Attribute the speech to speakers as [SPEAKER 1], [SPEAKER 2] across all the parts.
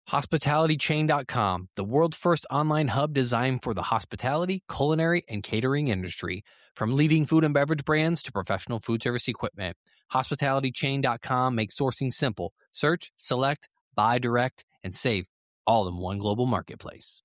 [SPEAKER 1] HospitalityChain.com, the world's first online hub designed for the hospitality, culinary, and catering industry. From leading food and beverage brands to professional food service equipment, HospitalityChain.com makes sourcing simple. Search, select, buy direct, and save, all in one global marketplace.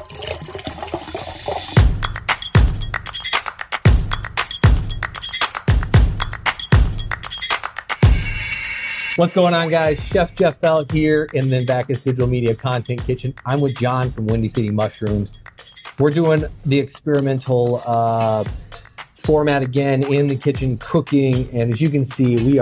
[SPEAKER 2] What's going on, guys? Chef Jeff Bell here in the Bacchus Digital Media Content Kitchen. I'm with John from Windy City Mushrooms. We're doing the experimental format again in the kitchen, cooking, and as you can see, we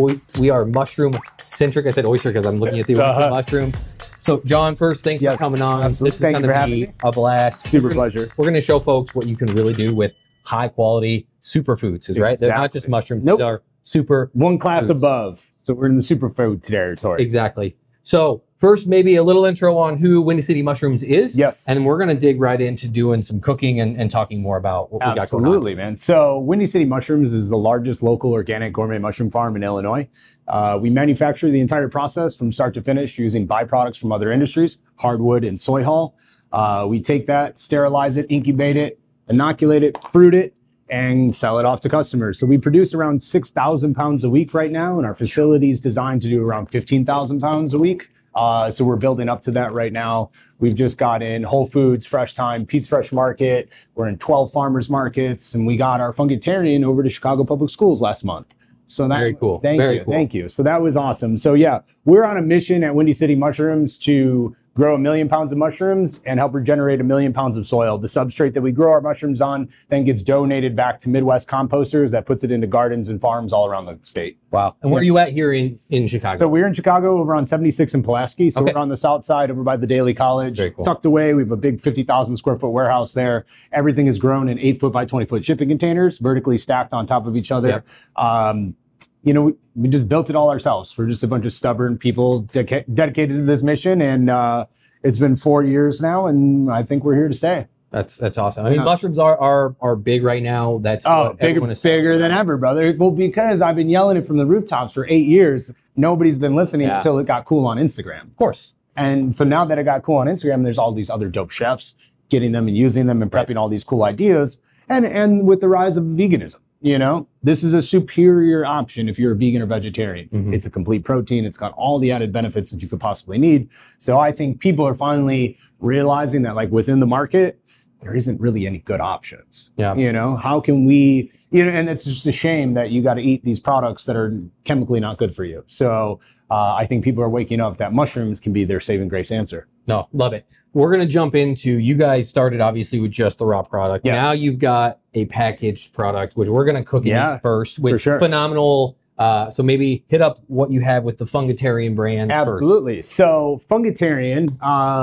[SPEAKER 2] are mushroom centric. I said oyster because I'm looking at the mushrooms. So, John, first, thanks for coming on.
[SPEAKER 3] Absolutely.
[SPEAKER 2] This is going to be a blast.
[SPEAKER 3] Super pleasure.
[SPEAKER 2] We're going to show folks what you can really do with high quality superfoods, right? They're not just mushrooms.
[SPEAKER 3] Nope.
[SPEAKER 2] They're super
[SPEAKER 3] One class
[SPEAKER 2] foods.
[SPEAKER 3] above. So we're in the superfood territory.
[SPEAKER 2] Exactly. So first, maybe a little intro on who Windy City Mushrooms is.
[SPEAKER 3] Yes.
[SPEAKER 2] And then we're going to dig right into doing some cooking and talking more about what we got going on.
[SPEAKER 3] Absolutely, man. So Windy City Mushrooms is the largest local organic gourmet mushroom farm in Illinois. We manufacture the entire process from start to finish using byproducts from other industries, hardwood and soy hull. We take that, sterilize it, incubate it, inoculate it, fruit it, and sell it off to customers. So we produce around 6,000 pounds a week right now, and our facility is designed to do around 15,000 pounds a week. So we're building up to that right now. We've just got in Whole Foods, Fresh Time, Pete's Fresh Market. We're in 12 farmers markets, and we got our Fungitarian over to Chicago Public Schools last month. So that,
[SPEAKER 2] Very cool.
[SPEAKER 3] Thank you. So that was awesome. So yeah, we're on a mission at Windy City Mushrooms to grow 1 million pounds of mushrooms and help regenerate 1 million pounds of soil. The substrate that we grow our mushrooms on then gets donated back to Midwest composters that puts it into gardens and farms all around the state.
[SPEAKER 2] Wow. And where are you at here in Chicago?
[SPEAKER 3] So we're in Chicago over on 76 and Pulaski. So
[SPEAKER 2] Okay.
[SPEAKER 3] we're on the south side over by the Daily College.
[SPEAKER 2] Very cool.
[SPEAKER 3] Tucked away. We have a big 50,000 square foot warehouse there. Everything is grown in 8 foot by 20 foot shipping containers, vertically stacked on top of each other.
[SPEAKER 2] Yep.
[SPEAKER 3] You know, we just built it all ourselves. We're just a bunch of stubborn people dedicated to this mission. And it's been 4 years now, and I think we're here to stay.
[SPEAKER 2] That's awesome. I mean, mushrooms are big right now. That's what everyone is talking
[SPEAKER 3] bigger than
[SPEAKER 2] about.
[SPEAKER 3] ever, brother. Well, because I've been yelling it from the rooftops for 8 years, nobody's been listening
[SPEAKER 2] Yeah.
[SPEAKER 3] until it got cool on Instagram.
[SPEAKER 2] Of course.
[SPEAKER 3] And so now that it got cool on Instagram, there's all these other dope chefs getting them and using them and prepping all these cool ideas. And with the rise of veganism, you know, this is a superior option if you're a vegan or vegetarian.
[SPEAKER 2] Mhm.
[SPEAKER 3] It's a complete protein. It's got all the added benefits that you could possibly need. So I think people are finally realizing that, like, within the market, there isn't really any good options.
[SPEAKER 2] Yeah.
[SPEAKER 3] You know, how can we, you know, and it's just a shame that you got to eat these products that are chemically not good for you. So I think people are waking up that mushrooms can be their saving grace answer.
[SPEAKER 2] No, love it. We're going to jump into, you guys started obviously with just the raw product.
[SPEAKER 3] Yeah.
[SPEAKER 2] Now you've got a packaged product, which we're going to cook and eat first with
[SPEAKER 3] sure.
[SPEAKER 2] phenomenal. So maybe hit up what you have with the Fungitarian brand first.
[SPEAKER 3] Absolutely. So Fungitarian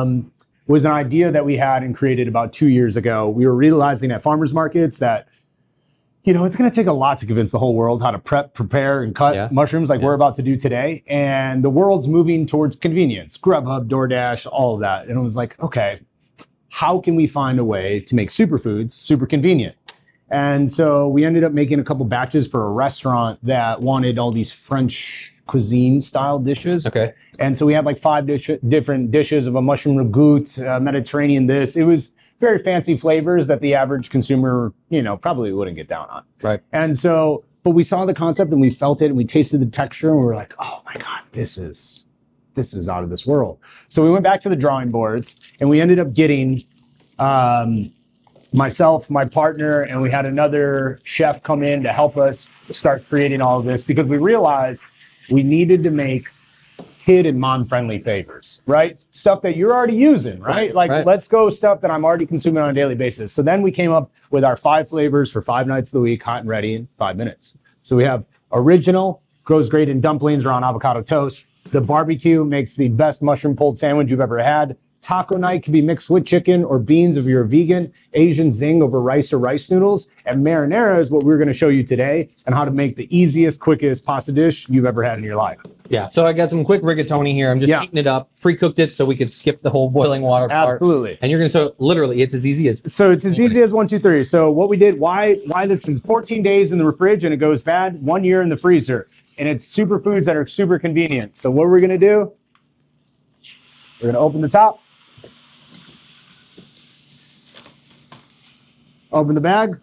[SPEAKER 3] was an idea that we had and created about 2 years ago. We were realizing at farmers markets that, you know, it's going to take a lot to convince the whole world how to prepare, and cut mushrooms like we're about to do today. And the world's moving towards convenience, Grubhub, DoorDash, all of that. And it was like, okay, how can we find a way to make superfoods super convenient? And so we ended up making a couple batches for a restaurant that wanted all these French cuisine style dishes.
[SPEAKER 2] Okay.
[SPEAKER 3] And so we had like 5 different dishes of a mushroom ragout, Mediterranean this. It was very fancy flavors that the average consumer, you know, probably wouldn't get down on.
[SPEAKER 2] Right.
[SPEAKER 3] And so, but we saw the concept and we felt it and we tasted the texture and we were like, oh my God, this is out of this world. So we went back to the drawing boards and we ended up getting myself, my partner, and we had another chef come in to help us start creating all of this because we realized we needed to make kid and mom-friendly flavors, right? Stuff that you're already using, right? Let's go stuff that I'm already consuming on a daily basis. So then we came up with our 5 flavors for 5 nights of the week, hot and ready in 5 minutes. So we have original, goes great in dumplings or on avocado toast. The barbecue makes the best mushroom pulled sandwich you've ever had. Taco night can be mixed with chicken or beans if you're a vegan. Asian zing over rice or rice noodles. And marinara is what we're going to show you today and how to make the easiest, quickest pasta dish you've ever had in your life.
[SPEAKER 2] Yeah. So I got some quick rigatoni here. I'm just heating it up, pre-cooked it so we could skip the whole boiling water part.
[SPEAKER 3] Absolutely.
[SPEAKER 2] And you're going to, so literally it's as easy as.
[SPEAKER 3] So it's as easy as 1, 2, 3. So what we did, why this is 14 days in the fridge and it goes bad, 1 year in the freezer. And it's superfoods that are super convenient. So what we're going to do, We're gonna open the top. Open the bag.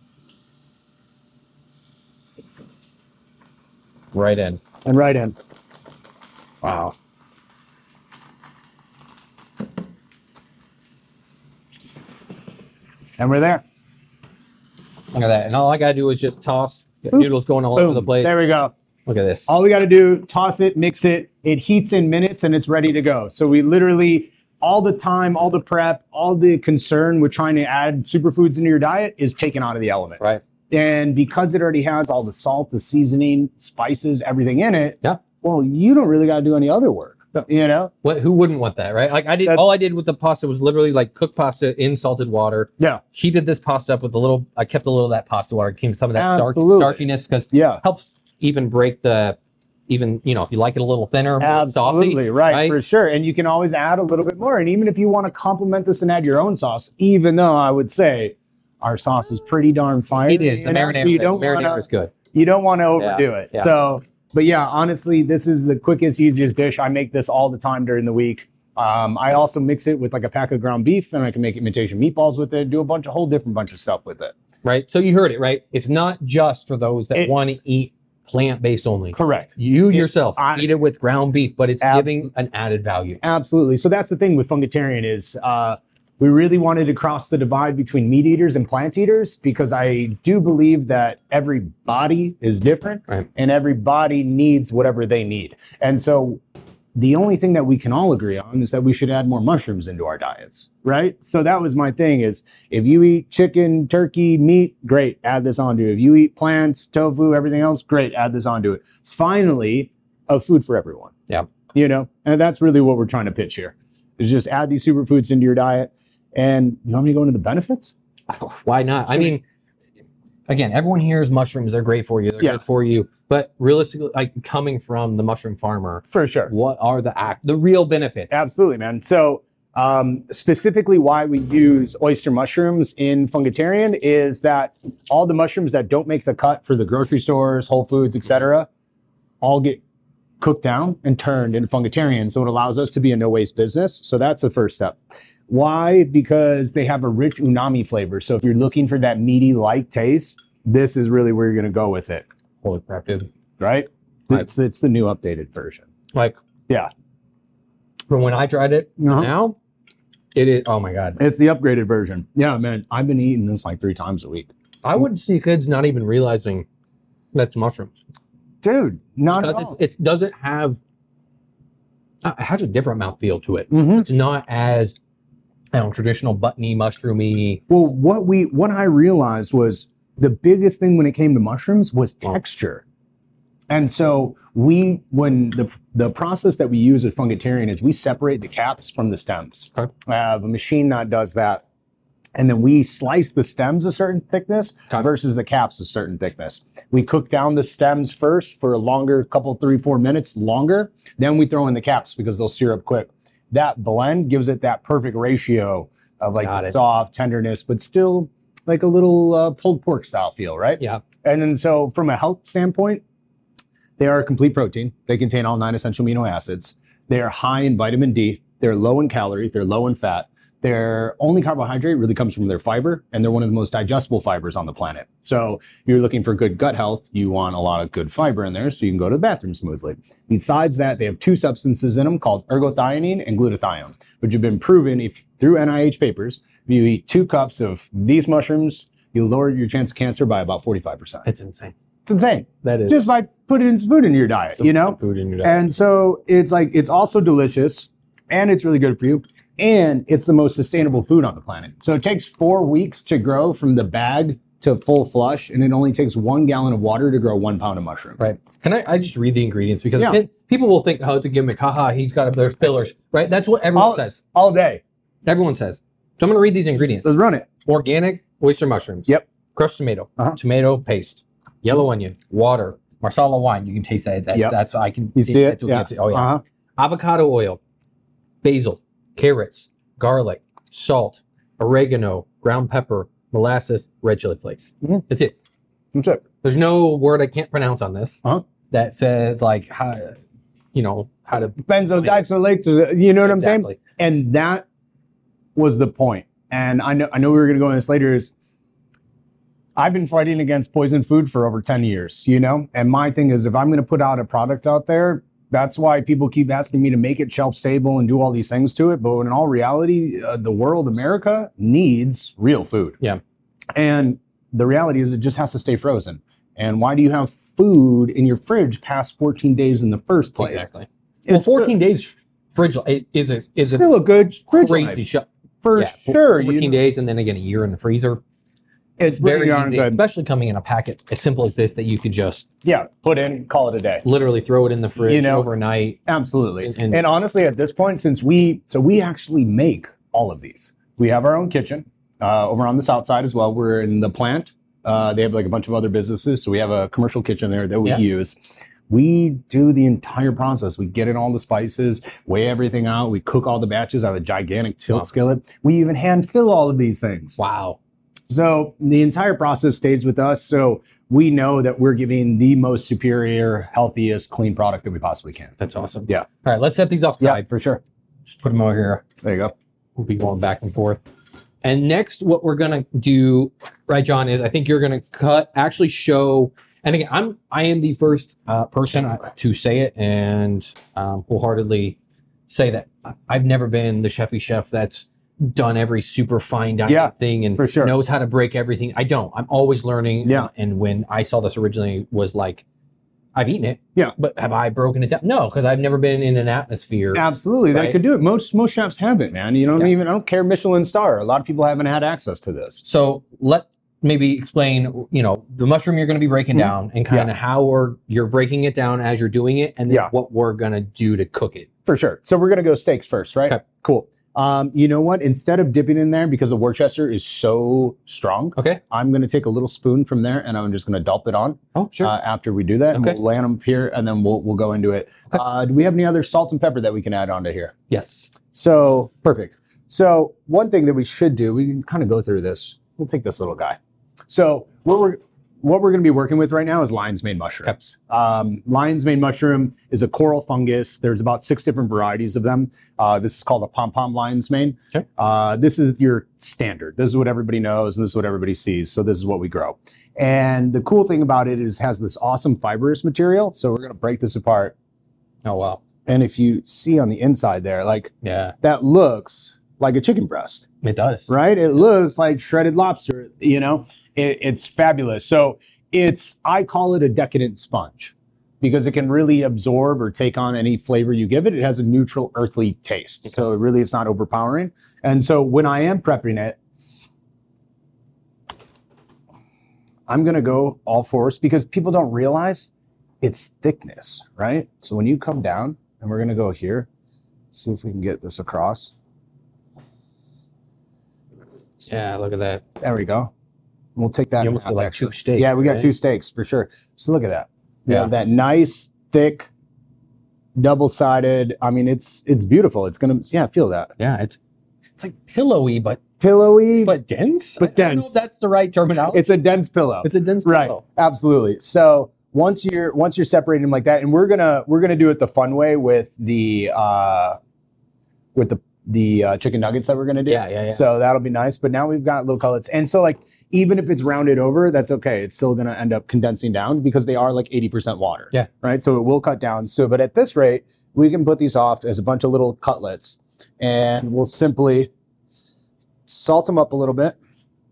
[SPEAKER 2] Right in.
[SPEAKER 3] And right in.
[SPEAKER 2] Wow.
[SPEAKER 3] And we're there.
[SPEAKER 2] Look at that. And all I gotta do is just toss. Get noodles going all over the place.
[SPEAKER 3] There we go.
[SPEAKER 2] Look at this.
[SPEAKER 3] All we got to do, toss it, mix it. It heats in minutes and it's ready to go. So we literally, all the time, all the prep, all the concern with trying to add superfoods into your diet is taken out of the element.
[SPEAKER 2] Right.
[SPEAKER 3] And because it already has all the salt, the seasoning, spices, everything in it,
[SPEAKER 2] Yeah.
[SPEAKER 3] well, you don't really got to do any other work.
[SPEAKER 2] No.
[SPEAKER 3] You know?
[SPEAKER 2] Who wouldn't want that, right? Like all I did with the pasta was literally like cook pasta in salted water.
[SPEAKER 3] Yeah.
[SPEAKER 2] Heated this pasta up with I kept a little of that pasta water, keep some of that
[SPEAKER 3] Absolutely.
[SPEAKER 2] starchiness because
[SPEAKER 3] Yeah.
[SPEAKER 2] helps even break if you like it a little thinner, more
[SPEAKER 3] Absolutely,
[SPEAKER 2] saucy,
[SPEAKER 3] right, for sure. And you can always add a little bit more. And even if you want to complement this and add your own sauce, even though I would say our sauce is pretty darn fire.
[SPEAKER 2] It is. The marinara is good.
[SPEAKER 3] You don't want to overdo it.
[SPEAKER 2] Yeah.
[SPEAKER 3] So, but yeah, honestly, this is the quickest, easiest dish. I make this all the time during the week. I also mix it with like a pack of ground beef, and I can make imitation meatballs with it, do a whole different bunch of stuff with it.
[SPEAKER 2] Right. So you heard it, right? It's not just for those that want to eat plant-based only.
[SPEAKER 3] Correct.
[SPEAKER 2] You yourself eat it with ground beef, but it's giving an added value.
[SPEAKER 3] Absolutely. So that's the thing with Funkitarian is we really wanted to cross the divide between meat eaters and plant eaters because I do believe that every body is different and every body needs whatever they need. And so the only thing that we can all agree on is that we should add more mushrooms into our diets, right? So that was my thing is if you eat chicken, turkey, meat, great, add this onto it. If you eat plants, tofu, everything else, great, add this onto it. Finally, a food for everyone.
[SPEAKER 2] Yeah.
[SPEAKER 3] You know, and that's really what we're trying to pitch here is just add these superfoods into your diet. And you want me to go into the benefits?
[SPEAKER 2] Why not? I mean, again, everyone hears mushrooms, they're great for you, they're good for you. But realistically, like coming from the mushroom farmer,
[SPEAKER 3] for sure,
[SPEAKER 2] what are the real benefits?
[SPEAKER 3] Absolutely, man. So specifically why we use oyster mushrooms in Funkitarian is that all the mushrooms that don't make the cut for the grocery stores, Whole Foods, etc., all get cooked down and turned into Funkitarian. So it allows us to be a no-waste business. So that's the first step. Why? Because they have a rich umami flavor. So if you're looking for that meaty, light taste, this is really where you're going to go with it.
[SPEAKER 2] Holy crap, dude.
[SPEAKER 3] Right? It's the new updated version.
[SPEAKER 2] Like,
[SPEAKER 3] yeah.
[SPEAKER 2] From when I tried it now, it is, oh my God.
[SPEAKER 3] It's the upgraded version. Yeah, man. I've been eating this like 3 times a week.
[SPEAKER 2] I would see kids not even realizing that's mushrooms.
[SPEAKER 3] Dude, not at all.
[SPEAKER 2] It doesn't have, it has a different mouthfeel to it.
[SPEAKER 3] Mm-hmm.
[SPEAKER 2] It's not as, traditional buttony, mushroomy.
[SPEAKER 3] Well, what I realized was the biggest thing when it came to mushrooms was texture. And so when the process that we use at Funkitarian is we separate the caps from the stems.
[SPEAKER 2] Okay.
[SPEAKER 3] I have a machine that does that. And then we slice the stems a certain thickness versus the caps a certain thickness. We cook down the stems first for a longer, couple, 3-4 minutes longer. Then we throw in the caps because they'll sear up quick. That blend gives it that perfect ratio of like the soft tenderness, but still like a little pulled pork style feel, right?
[SPEAKER 2] Yeah.
[SPEAKER 3] And then so from a health standpoint, they are a complete protein. They contain all 9 essential amino acids. They are high in vitamin D. They're low in calorie. They're low in fat. Their only carbohydrate really comes from their fiber, and they're one of the most digestible fibers on the planet. So if you're looking for good gut health, you want a lot of good fiber in there so you can go to the bathroom smoothly. Besides that, they have 2 substances in them called ergothioneine and glutathione, which have been proven through NIH papers. If you eat 2 cups of these mushrooms, you'll lower your chance of cancer by about 45%.
[SPEAKER 2] It's insane.
[SPEAKER 3] It's insane.
[SPEAKER 2] That is.
[SPEAKER 3] Just by putting some food into your diet,
[SPEAKER 2] Food in your diet.
[SPEAKER 3] And so it's also delicious, and it's really good for you. And it's the most sustainable food on the planet. So it takes 4 weeks to grow from the bag to full flush, and it only takes 1 gallon of water to grow 1 pound of mushrooms.
[SPEAKER 2] Right. Can I just read the ingredients? Because people will think, it's a gimmick. Haha, there's fillers. Right? That's what everyone says.
[SPEAKER 3] All day.
[SPEAKER 2] Everyone says. So I'm going to read these ingredients.
[SPEAKER 3] Let's run it.
[SPEAKER 2] Organic oyster mushrooms.
[SPEAKER 3] Yep.
[SPEAKER 2] Crushed tomato. Tomato paste. Yellow onion. Water. Marsala wine. You can taste that. That's I can.
[SPEAKER 3] You see it?
[SPEAKER 2] Yeah. Oh, yeah. Avocado oil. Basil. Carrots, garlic, salt, oregano, ground pepper, molasses, red chili flakes.
[SPEAKER 3] Mm-hmm.
[SPEAKER 2] That's it.
[SPEAKER 3] That's it.
[SPEAKER 2] There's no word I can't pronounce on this that says like how how to
[SPEAKER 3] benzodiazolate, you know what I'm saying?
[SPEAKER 2] Exactly.
[SPEAKER 3] And that was the point. And I know we were going to go into this later. Is I've been fighting against poison food for over 10 years, you know? And my thing is, if I'm going to put out a product out there, that's why people keep asking me to make it shelf stable and do all these things to it. But in all reality, the world, America, needs real food.
[SPEAKER 2] Yeah.
[SPEAKER 3] And the reality is it just has to stay frozen. And why do you have food in your fridge past 14 days in the first place?
[SPEAKER 2] Exactly. Well, 14 days fridge is
[SPEAKER 3] Still a good fridge
[SPEAKER 2] crazy
[SPEAKER 3] life.
[SPEAKER 2] shot.
[SPEAKER 3] For
[SPEAKER 2] Yeah,
[SPEAKER 3] sure.
[SPEAKER 2] 14 days and then again a year in the freezer.
[SPEAKER 3] It's
[SPEAKER 2] Very
[SPEAKER 3] pretty darn
[SPEAKER 2] easy,
[SPEAKER 3] good.
[SPEAKER 2] especially coming in a packet as simple as this that you could just
[SPEAKER 3] Yeah, put in, call it a day.
[SPEAKER 2] literally throw it in the fridge
[SPEAKER 3] You know,
[SPEAKER 2] overnight.
[SPEAKER 3] Absolutely.
[SPEAKER 2] And-
[SPEAKER 3] And honestly, at this point, since we actually make all of these. We have our own kitchen over on the south side as well. We're in the plant. They have like a bunch of other businesses. So we have a commercial kitchen there that we use. We do the entire process. We get in all the spices, weigh everything out. We cook all the batches out of a gigantic tilt skillet. We even hand fill all of these things.
[SPEAKER 2] Wow.
[SPEAKER 3] So the entire process stays with us. So we know that we're giving the most superior, healthiest, clean product that we possibly can.
[SPEAKER 2] That's awesome.
[SPEAKER 3] Yeah.
[SPEAKER 2] All right, let's set these offside.
[SPEAKER 3] Yeah, for sure.
[SPEAKER 2] Just put them over here.
[SPEAKER 3] There you go.
[SPEAKER 2] We'll be going back and forth. And next, what we're gonna do, right, John, is I think you're gonna actually show. And again, I am the first person to say it and wholeheartedly say that I've never been the chefy chef that's done every super fine dining thing and
[SPEAKER 3] for sure.
[SPEAKER 2] knows how to break everything. I don't. I'm always learning.
[SPEAKER 3] Yeah.
[SPEAKER 2] And when I saw this originally, was like, I've eaten it.
[SPEAKER 3] Yeah.
[SPEAKER 2] But have I broken it down? No, because I've never been in an atmosphere.
[SPEAKER 3] Absolutely,
[SPEAKER 2] Right?
[SPEAKER 3] they could do it. Most chefs haven't, man. You know what I mean? I don't care Michelin star. A lot of people haven't had access to this.
[SPEAKER 2] So maybe explain, the mushroom you're going to be breaking down and kind of how you're breaking it down as you're doing it, and then what we're going to do to cook it.
[SPEAKER 3] For sure. So we're gonna go steaks first, right?
[SPEAKER 2] Okay.
[SPEAKER 3] Cool. You know what? Instead of dipping in there, because the Worcester is so strong,
[SPEAKER 2] Okay.
[SPEAKER 3] I'm gonna take a little spoon from there and I'm just gonna dump it on.
[SPEAKER 2] Oh, sure.
[SPEAKER 3] After we do that, and
[SPEAKER 2] Okay.
[SPEAKER 3] we'll land them up here, and then we'll go into it. Do we have any other salt and pepper that we can add onto here?
[SPEAKER 2] Yes.
[SPEAKER 3] So perfect. So one thing that we should do, we can kind of go through this. We'll take this little guy. So what we're going to be working with right now is lion's mane mushrooms. Lion's mane mushroom is a coral fungus. There's about 6 different varieties of them. This is called a pom-pom lion's mane.
[SPEAKER 2] Okay.
[SPEAKER 3] This is your standard. This is what everybody knows, and this is what everybody sees. So this is what we grow. And the cool thing about it is it has this awesome fibrous material. So we're going to break this apart.
[SPEAKER 2] Oh, wow.
[SPEAKER 3] And if you see on the inside there, like
[SPEAKER 2] Yeah,
[SPEAKER 3] that looks like a chicken breast.
[SPEAKER 2] it does.
[SPEAKER 3] Right? It looks like shredded lobster, it's fabulous. So I call it a decadent sponge because it can really absorb or take on any flavor you give it. It has a neutral, earthly taste. So it's not overpowering. And so when I am prepping it, I'm going to go all fours because people don't realize its thickness, right? So when you come down, and we're going to go here, see if we can get this across.
[SPEAKER 2] Yeah, look at that.
[SPEAKER 3] There we go. We'll take that.
[SPEAKER 2] You almost got like 2 steaks.
[SPEAKER 3] Yeah, we got
[SPEAKER 2] right?
[SPEAKER 3] 2 steaks for sure. So look at that.
[SPEAKER 2] Yeah.
[SPEAKER 3] That nice, thick, double-sided. I mean, it's beautiful. It's gonna, feel that.
[SPEAKER 2] Yeah, it's like pillowy, but
[SPEAKER 3] Pillowy,
[SPEAKER 2] dense.
[SPEAKER 3] But
[SPEAKER 2] I don't know
[SPEAKER 3] dense.
[SPEAKER 2] if that's the right terminology.
[SPEAKER 3] it's a dense pillow.
[SPEAKER 2] It's a dense
[SPEAKER 3] Right.
[SPEAKER 2] pillow.
[SPEAKER 3] Absolutely. So once you're separating them like that, and we're gonna do it the fun way with the chicken nuggets that we're gonna do.
[SPEAKER 2] Yeah.
[SPEAKER 3] So that'll be nice. But now we've got little cutlets, and so like even if it's rounded over, that's okay. It's still gonna end up condensing down because they are like 80% water.
[SPEAKER 2] Yeah.
[SPEAKER 3] Right. So it will cut down. So, but at this rate, we can put these off as a bunch of little cutlets, and we'll simply salt them up a little bit.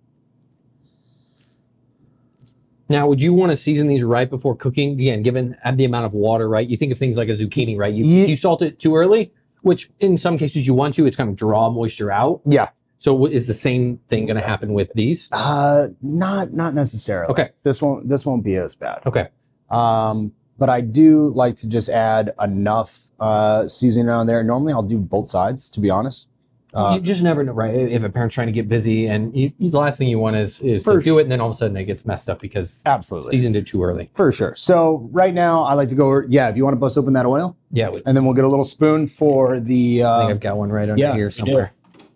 [SPEAKER 2] Now, would you want to season these right before cooking? Again, given the amount of water, right? You think of things like a zucchini, right? You salt it too early, which in some cases you want to. It's kind of draw moisture out.
[SPEAKER 3] Yeah.
[SPEAKER 2] So is the same thing going to happen with these?
[SPEAKER 3] Not necessarily.
[SPEAKER 2] Okay.
[SPEAKER 3] This won't be as bad.
[SPEAKER 2] Okay.
[SPEAKER 3] But I do like to just add enough seasoning on there. Normally I'll do both sides, to be honest.
[SPEAKER 2] You just never know, right? If a parent's trying to get busy, and the last thing you want is to
[SPEAKER 3] First.
[SPEAKER 2] do it, and then all of a sudden it gets messed up because
[SPEAKER 3] Absolutely.
[SPEAKER 2] seasoned it too early.
[SPEAKER 3] For sure. So right now I like to go, if you want to bust open that oil,
[SPEAKER 2] Yeah,
[SPEAKER 3] and then we'll get a little spoon for the,
[SPEAKER 2] I think I've got one right under here somewhere.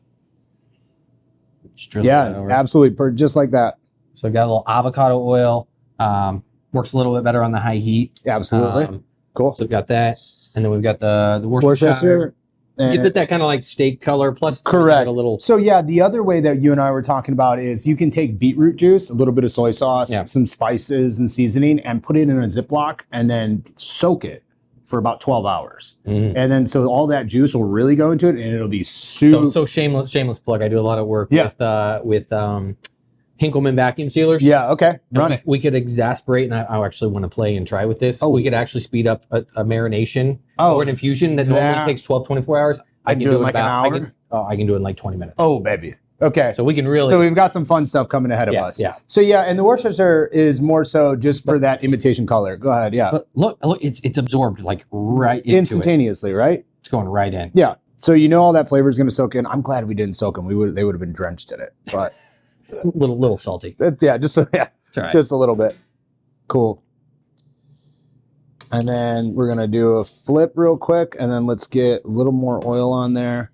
[SPEAKER 2] Just drizzle that over.
[SPEAKER 3] absolutely. Just like that.
[SPEAKER 2] So I've got a little avocado oil. Works a little bit better on the high heat.
[SPEAKER 3] Absolutely. Cool.
[SPEAKER 2] So I've got that. And then we've got the Worcestershire. You get that kind of like steak color, plus
[SPEAKER 3] correct.
[SPEAKER 2] A little.
[SPEAKER 3] So yeah, the other way that you and I were talking about is you can take beetroot juice, a little bit of soy sauce, some spices and seasoning, and put it in a Ziploc, and then soak it for about 12 hours. And then so all that juice will really go into it, and it'll be super.
[SPEAKER 2] So shameless plug. I do a lot of work with Hinkelman vacuum sealers.
[SPEAKER 3] Yeah, okay. Run it.
[SPEAKER 2] We could exasperate, and I actually want to play and try with this. We could actually speed up a marination or an infusion that normally takes 12, 24 hours. I can do it in like an hour? I can do it in like 20 minutes.
[SPEAKER 3] Oh, baby. Okay.
[SPEAKER 2] So we can really...
[SPEAKER 3] So we've got some fun stuff coming ahead of us. Yeah. So yeah, and the Worcestershire is more so just for that imitation color. Go ahead, yeah.
[SPEAKER 2] But look, it's absorbed like right into
[SPEAKER 3] instantaneously, right?
[SPEAKER 2] It's going right in.
[SPEAKER 3] Yeah. So you know all that flavor is going to soak in. I'm glad we didn't soak them. They would have been drenched in it. But
[SPEAKER 2] little salty.
[SPEAKER 3] Just a little bit. Cool. And then we're gonna do a flip real quick, and then let's get a little more oil on there.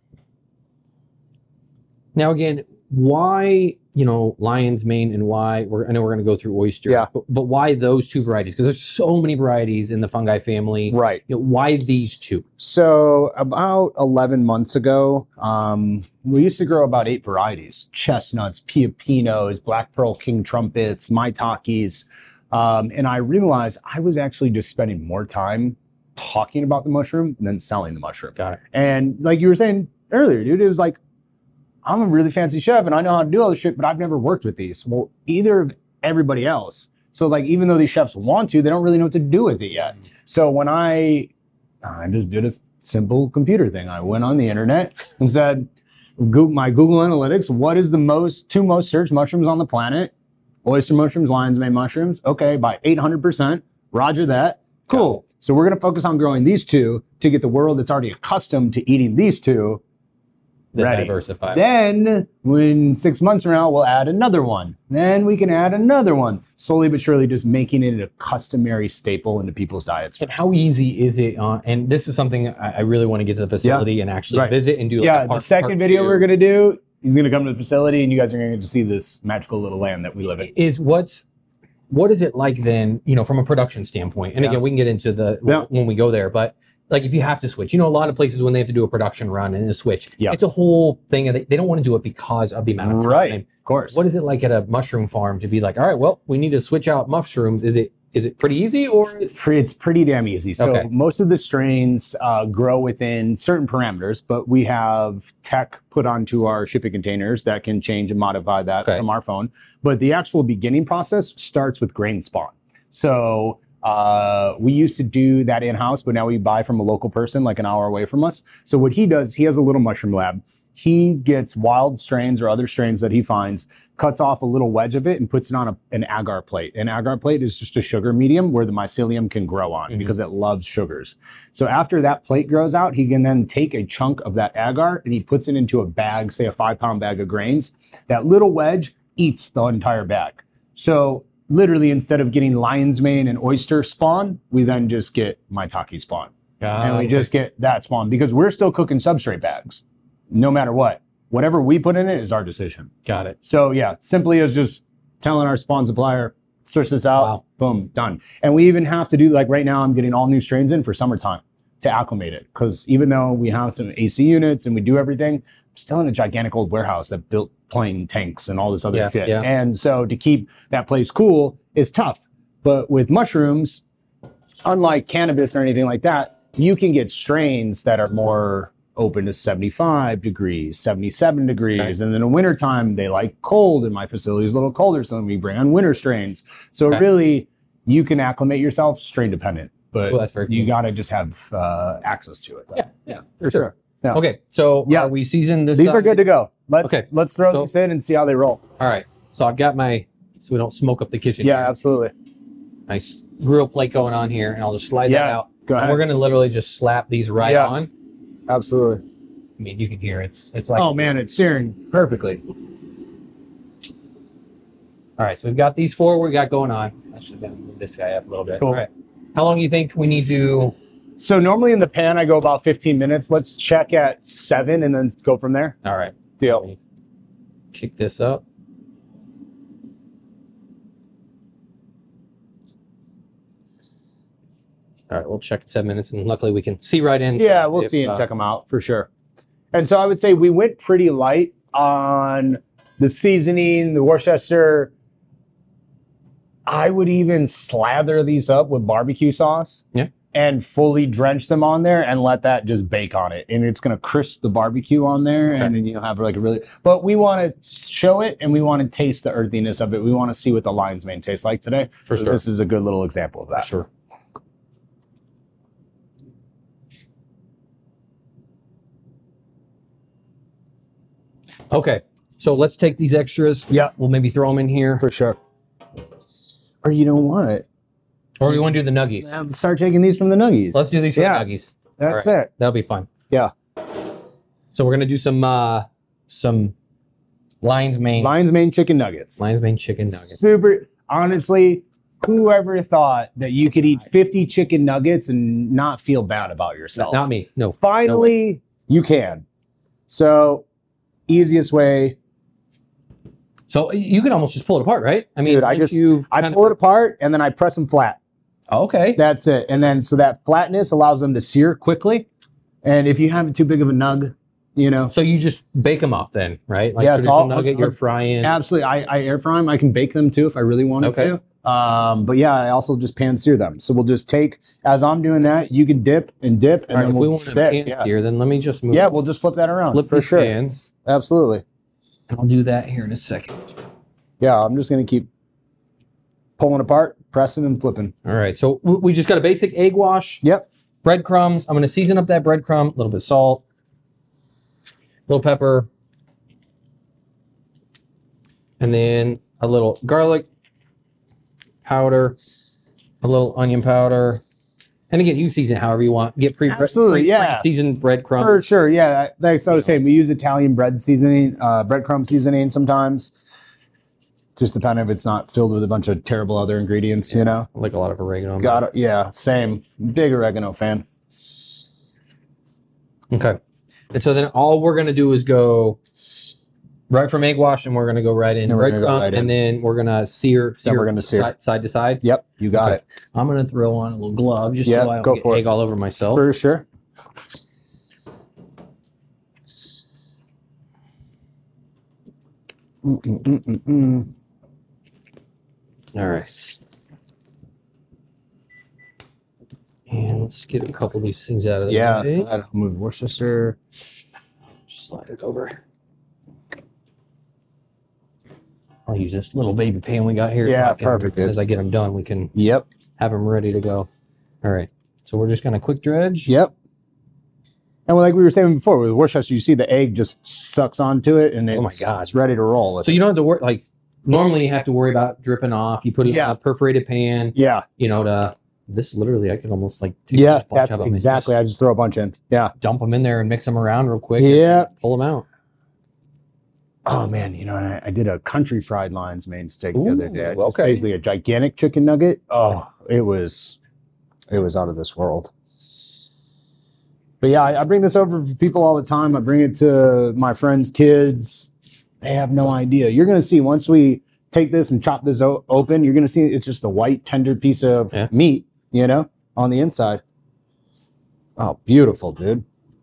[SPEAKER 2] Now again, why lion's mane and why I know we're gonna go through oyster, but why those two varieties? Because there's so many varieties in the fungi family.
[SPEAKER 3] Right.
[SPEAKER 2] Why these two?
[SPEAKER 3] So about 11 months ago, we used to grow about 8 varieties: chestnuts, piopinos, black pearl king trumpets, maitakes. And I realized I was actually just spending more time talking about the mushroom than selling the mushroom.
[SPEAKER 2] Got it.
[SPEAKER 3] And like you were saying earlier, dude, it was like, I'm a really fancy chef and I know how to do all this shit, but I've never worked with these. Well, either of everybody else. So like, even though these chefs want to, they don't really know what to do with it yet. So when I just did a simple computer thing. I went on the internet and said, my Google Analytics, what is the two most searched mushrooms on the planet? Oyster mushrooms, lion's mane mushrooms. Okay, by 800%. Roger that. Cool. So we're going to focus on growing these two to get the world that's already accustomed to eating these two ready.
[SPEAKER 2] Diversify.
[SPEAKER 3] Then, when 6 months from now, we'll add another one. Then we can add another one. Slowly but surely, just making it a customary staple into people's diets.
[SPEAKER 2] And how easy is it? And this is something I really want to get to the facility and actually visit and do. Like
[SPEAKER 3] the second video we're going to do, he's going to come to the facility, and you guys are going to get to see this magical little land that we live in.
[SPEAKER 2] What is it like then, from a production standpoint? And again, we can get into when we go there, but like if you have to switch, a lot of places when they have to do a production run and a switch, it's a whole thing. And they don't want to do it because of the amount of time.
[SPEAKER 3] Right, of course.
[SPEAKER 2] What is it like at a mushroom farm to be like, all right, well, we need to switch out mushrooms. Is it pretty easy or?
[SPEAKER 3] It's pretty damn easy. So most of the strains grow within certain parameters, but we have tech put onto our shipping containers that can change and modify that from our phone. But the actual beginning process starts with grain spawn. So we used to do that in-house, but now we buy from a local person like an hour away from us. So what he does, he has a little mushroom lab. He gets wild strains or other strains that he finds, cuts off a little wedge of it and puts it on an agar plate. An agar plate is just a sugar medium where the mycelium can grow on because it loves sugars. So after that plate grows out, he can then take a chunk of that agar and he puts it into a bag, say a 5-pound bag of grains. That little wedge eats the entire bag. So literally, instead of getting lion's mane and oyster spawn, we then just get maitake spawn. And we just get that spawn because we're still cooking substrate bags. No matter what. Whatever we put in it is our decision.
[SPEAKER 2] Got it.
[SPEAKER 3] So yeah, simply as just telling our spawn supplier, switch this out, boom, done. And we even have to do, like right now, I'm getting all new strains in for summertime to acclimate it. Because even though we have some AC units and we do everything, I'm still in a gigantic old warehouse that built plane tanks and all this other shit. Yeah. And so to keep that place cool is tough. But with mushrooms, unlike cannabis or anything like that, you can get strains that are more open to 75 degrees, 77 degrees. Okay. And then in the wintertime, they like cold, and my facility is a little colder, so then we bring on winter strains. So really, you can acclimate yourself strain dependent, but you got to just have access to it.
[SPEAKER 2] Yeah, for sure. Yeah. Okay, so are we seasoned this?
[SPEAKER 3] These are good to go. Let's throw these in and see how they roll.
[SPEAKER 2] All right, so I've got so we don't smoke up the kitchen.
[SPEAKER 3] Yeah, here. Absolutely.
[SPEAKER 2] Nice grill plate going on here, and I'll just slide that out.
[SPEAKER 3] Go ahead.
[SPEAKER 2] And we're gonna literally just slap these on.
[SPEAKER 3] Absolutely.
[SPEAKER 2] I mean, you can hear it's like...
[SPEAKER 3] Oh, man, it's searing perfectly.
[SPEAKER 2] All right, so we've got these 4 we got going on. I should have moved this guy up a little bit.
[SPEAKER 3] Cool.
[SPEAKER 2] All right. How long do you think we need to...
[SPEAKER 3] So normally in the pan, I go about 15 minutes. Let's check at 7 and then go from there.
[SPEAKER 2] All right.
[SPEAKER 3] Deal.
[SPEAKER 2] Kick this up. All right, we'll check 7 minutes, and luckily we can see right in.
[SPEAKER 3] Yeah, we'll see and check them out for sure. And so I would say we went pretty light on the seasoning, the Worcester. I would even slather these up with barbecue sauce.
[SPEAKER 2] Yeah.
[SPEAKER 3] And fully drench them on there and let that just bake on it. And it's going to crisp the barbecue on there. Okay. And then you'll have like a really, but we want to show it and we want to taste the earthiness of it. We want to see what the lion's mane tastes like today.
[SPEAKER 2] For sure.
[SPEAKER 3] This is a good little example of that.
[SPEAKER 2] For sure. Okay. So let's take these extras.
[SPEAKER 3] Yeah.
[SPEAKER 2] We'll maybe throw them in here.
[SPEAKER 3] For sure. Or you know what?
[SPEAKER 2] Or you want to do the nuggies?
[SPEAKER 3] Let's start taking these from the nuggies.
[SPEAKER 2] Let's do these from the nuggies.
[SPEAKER 3] That's
[SPEAKER 2] right.
[SPEAKER 3] it.
[SPEAKER 2] That'll be fun.
[SPEAKER 3] Yeah.
[SPEAKER 2] So we're gonna do some lion's mane
[SPEAKER 3] chicken nuggets.
[SPEAKER 2] Lion's mane chicken nuggets.
[SPEAKER 3] Super. Honestly, whoever thought that you could eat 50 chicken nuggets and not feel bad about yourself?
[SPEAKER 2] Not me. No.
[SPEAKER 3] Finally, you can. So, easiest way.
[SPEAKER 2] So you can almost just pull it apart, right? I mean,
[SPEAKER 3] dude, I pull it apart and then I press them flat.
[SPEAKER 2] Okay.
[SPEAKER 3] That's it. And then so that flatness allows them to sear quickly. And if you have too big of a nug, you know.
[SPEAKER 2] So you just bake them off then, right? Like
[SPEAKER 3] yes,
[SPEAKER 2] nugget, you're frying.
[SPEAKER 3] Absolutely. I air fry them. I can bake them too if I really wanted to. But yeah, I also just pan sear them. So we'll just take, as I'm doing that, you can dip and dip, and then
[SPEAKER 2] if
[SPEAKER 3] we'll
[SPEAKER 2] we want to pan sear, then let me just move.
[SPEAKER 3] Yeah, we'll just flip that around.
[SPEAKER 2] Flip
[SPEAKER 3] for sure.
[SPEAKER 2] Pans.
[SPEAKER 3] Absolutely.
[SPEAKER 2] I'll do that here in a second.
[SPEAKER 3] Yeah, I'm just going to keep pulling apart, pressing and flipping.
[SPEAKER 2] All right, so we just got a basic egg wash.
[SPEAKER 3] Yep.
[SPEAKER 2] Breadcrumbs. I'm going to season up that breadcrumb, a little bit of salt, a little pepper, and then a little garlic powder, a little onion powder. And again, you season it however you want. Get seasoned breadcrumbs.
[SPEAKER 3] For sure, yeah. That's what I was saying. We use Italian bread seasoning, breadcrumb seasoning sometimes. Just depending if it's not filled with a bunch of terrible other ingredients, you know?
[SPEAKER 2] I like a lot of oregano.
[SPEAKER 3] Got it. Yeah, same. Big oregano fan.
[SPEAKER 2] Okay. And so then all we're going to do is go right from egg wash, and we're going to go right in breadcrumb, and then we're going to sear.
[SPEAKER 3] Then we're going to sear.
[SPEAKER 2] Side to side?
[SPEAKER 3] Yep, you got it.
[SPEAKER 2] I'm going to throw on a little glove just so I don't get egg all over myself.
[SPEAKER 3] For sure.
[SPEAKER 2] All right. And let's get a couple of these things out of the way.
[SPEAKER 3] Yeah, I'll move Worcester.
[SPEAKER 2] Just slide it over. I'll use this little baby pan we got here.
[SPEAKER 3] Yeah, perfect.
[SPEAKER 2] As I get them done, we can have them ready to go. All right. So we're just going to quick dredge.
[SPEAKER 3] Yep. And like we were saying before, with Worcester, you see the egg just sucks onto it, and it's ready to roll.
[SPEAKER 2] So you don't have to worry, like, normally you have to worry about dripping off. You put it in a perforated pan.
[SPEAKER 3] Yeah.
[SPEAKER 2] You know, this literally, I could almost like
[SPEAKER 3] take that's exactly. I just throw a bunch in. Yeah.
[SPEAKER 2] Dump them in there and mix them around real quick.
[SPEAKER 3] Yeah.
[SPEAKER 2] Pull them out.
[SPEAKER 3] Oh man, you know, I did a country fried lion's mane steak the other day. Okay. Basically a gigantic chicken nugget. Oh, it was out of this world. But yeah, I bring this over for people all the time. I bring it to my friends' kids. They have no idea. You're going to see once we take this and chop this open, you're going to see it's just a white, tender piece of meat, you know, on the inside. Oh, beautiful, dude.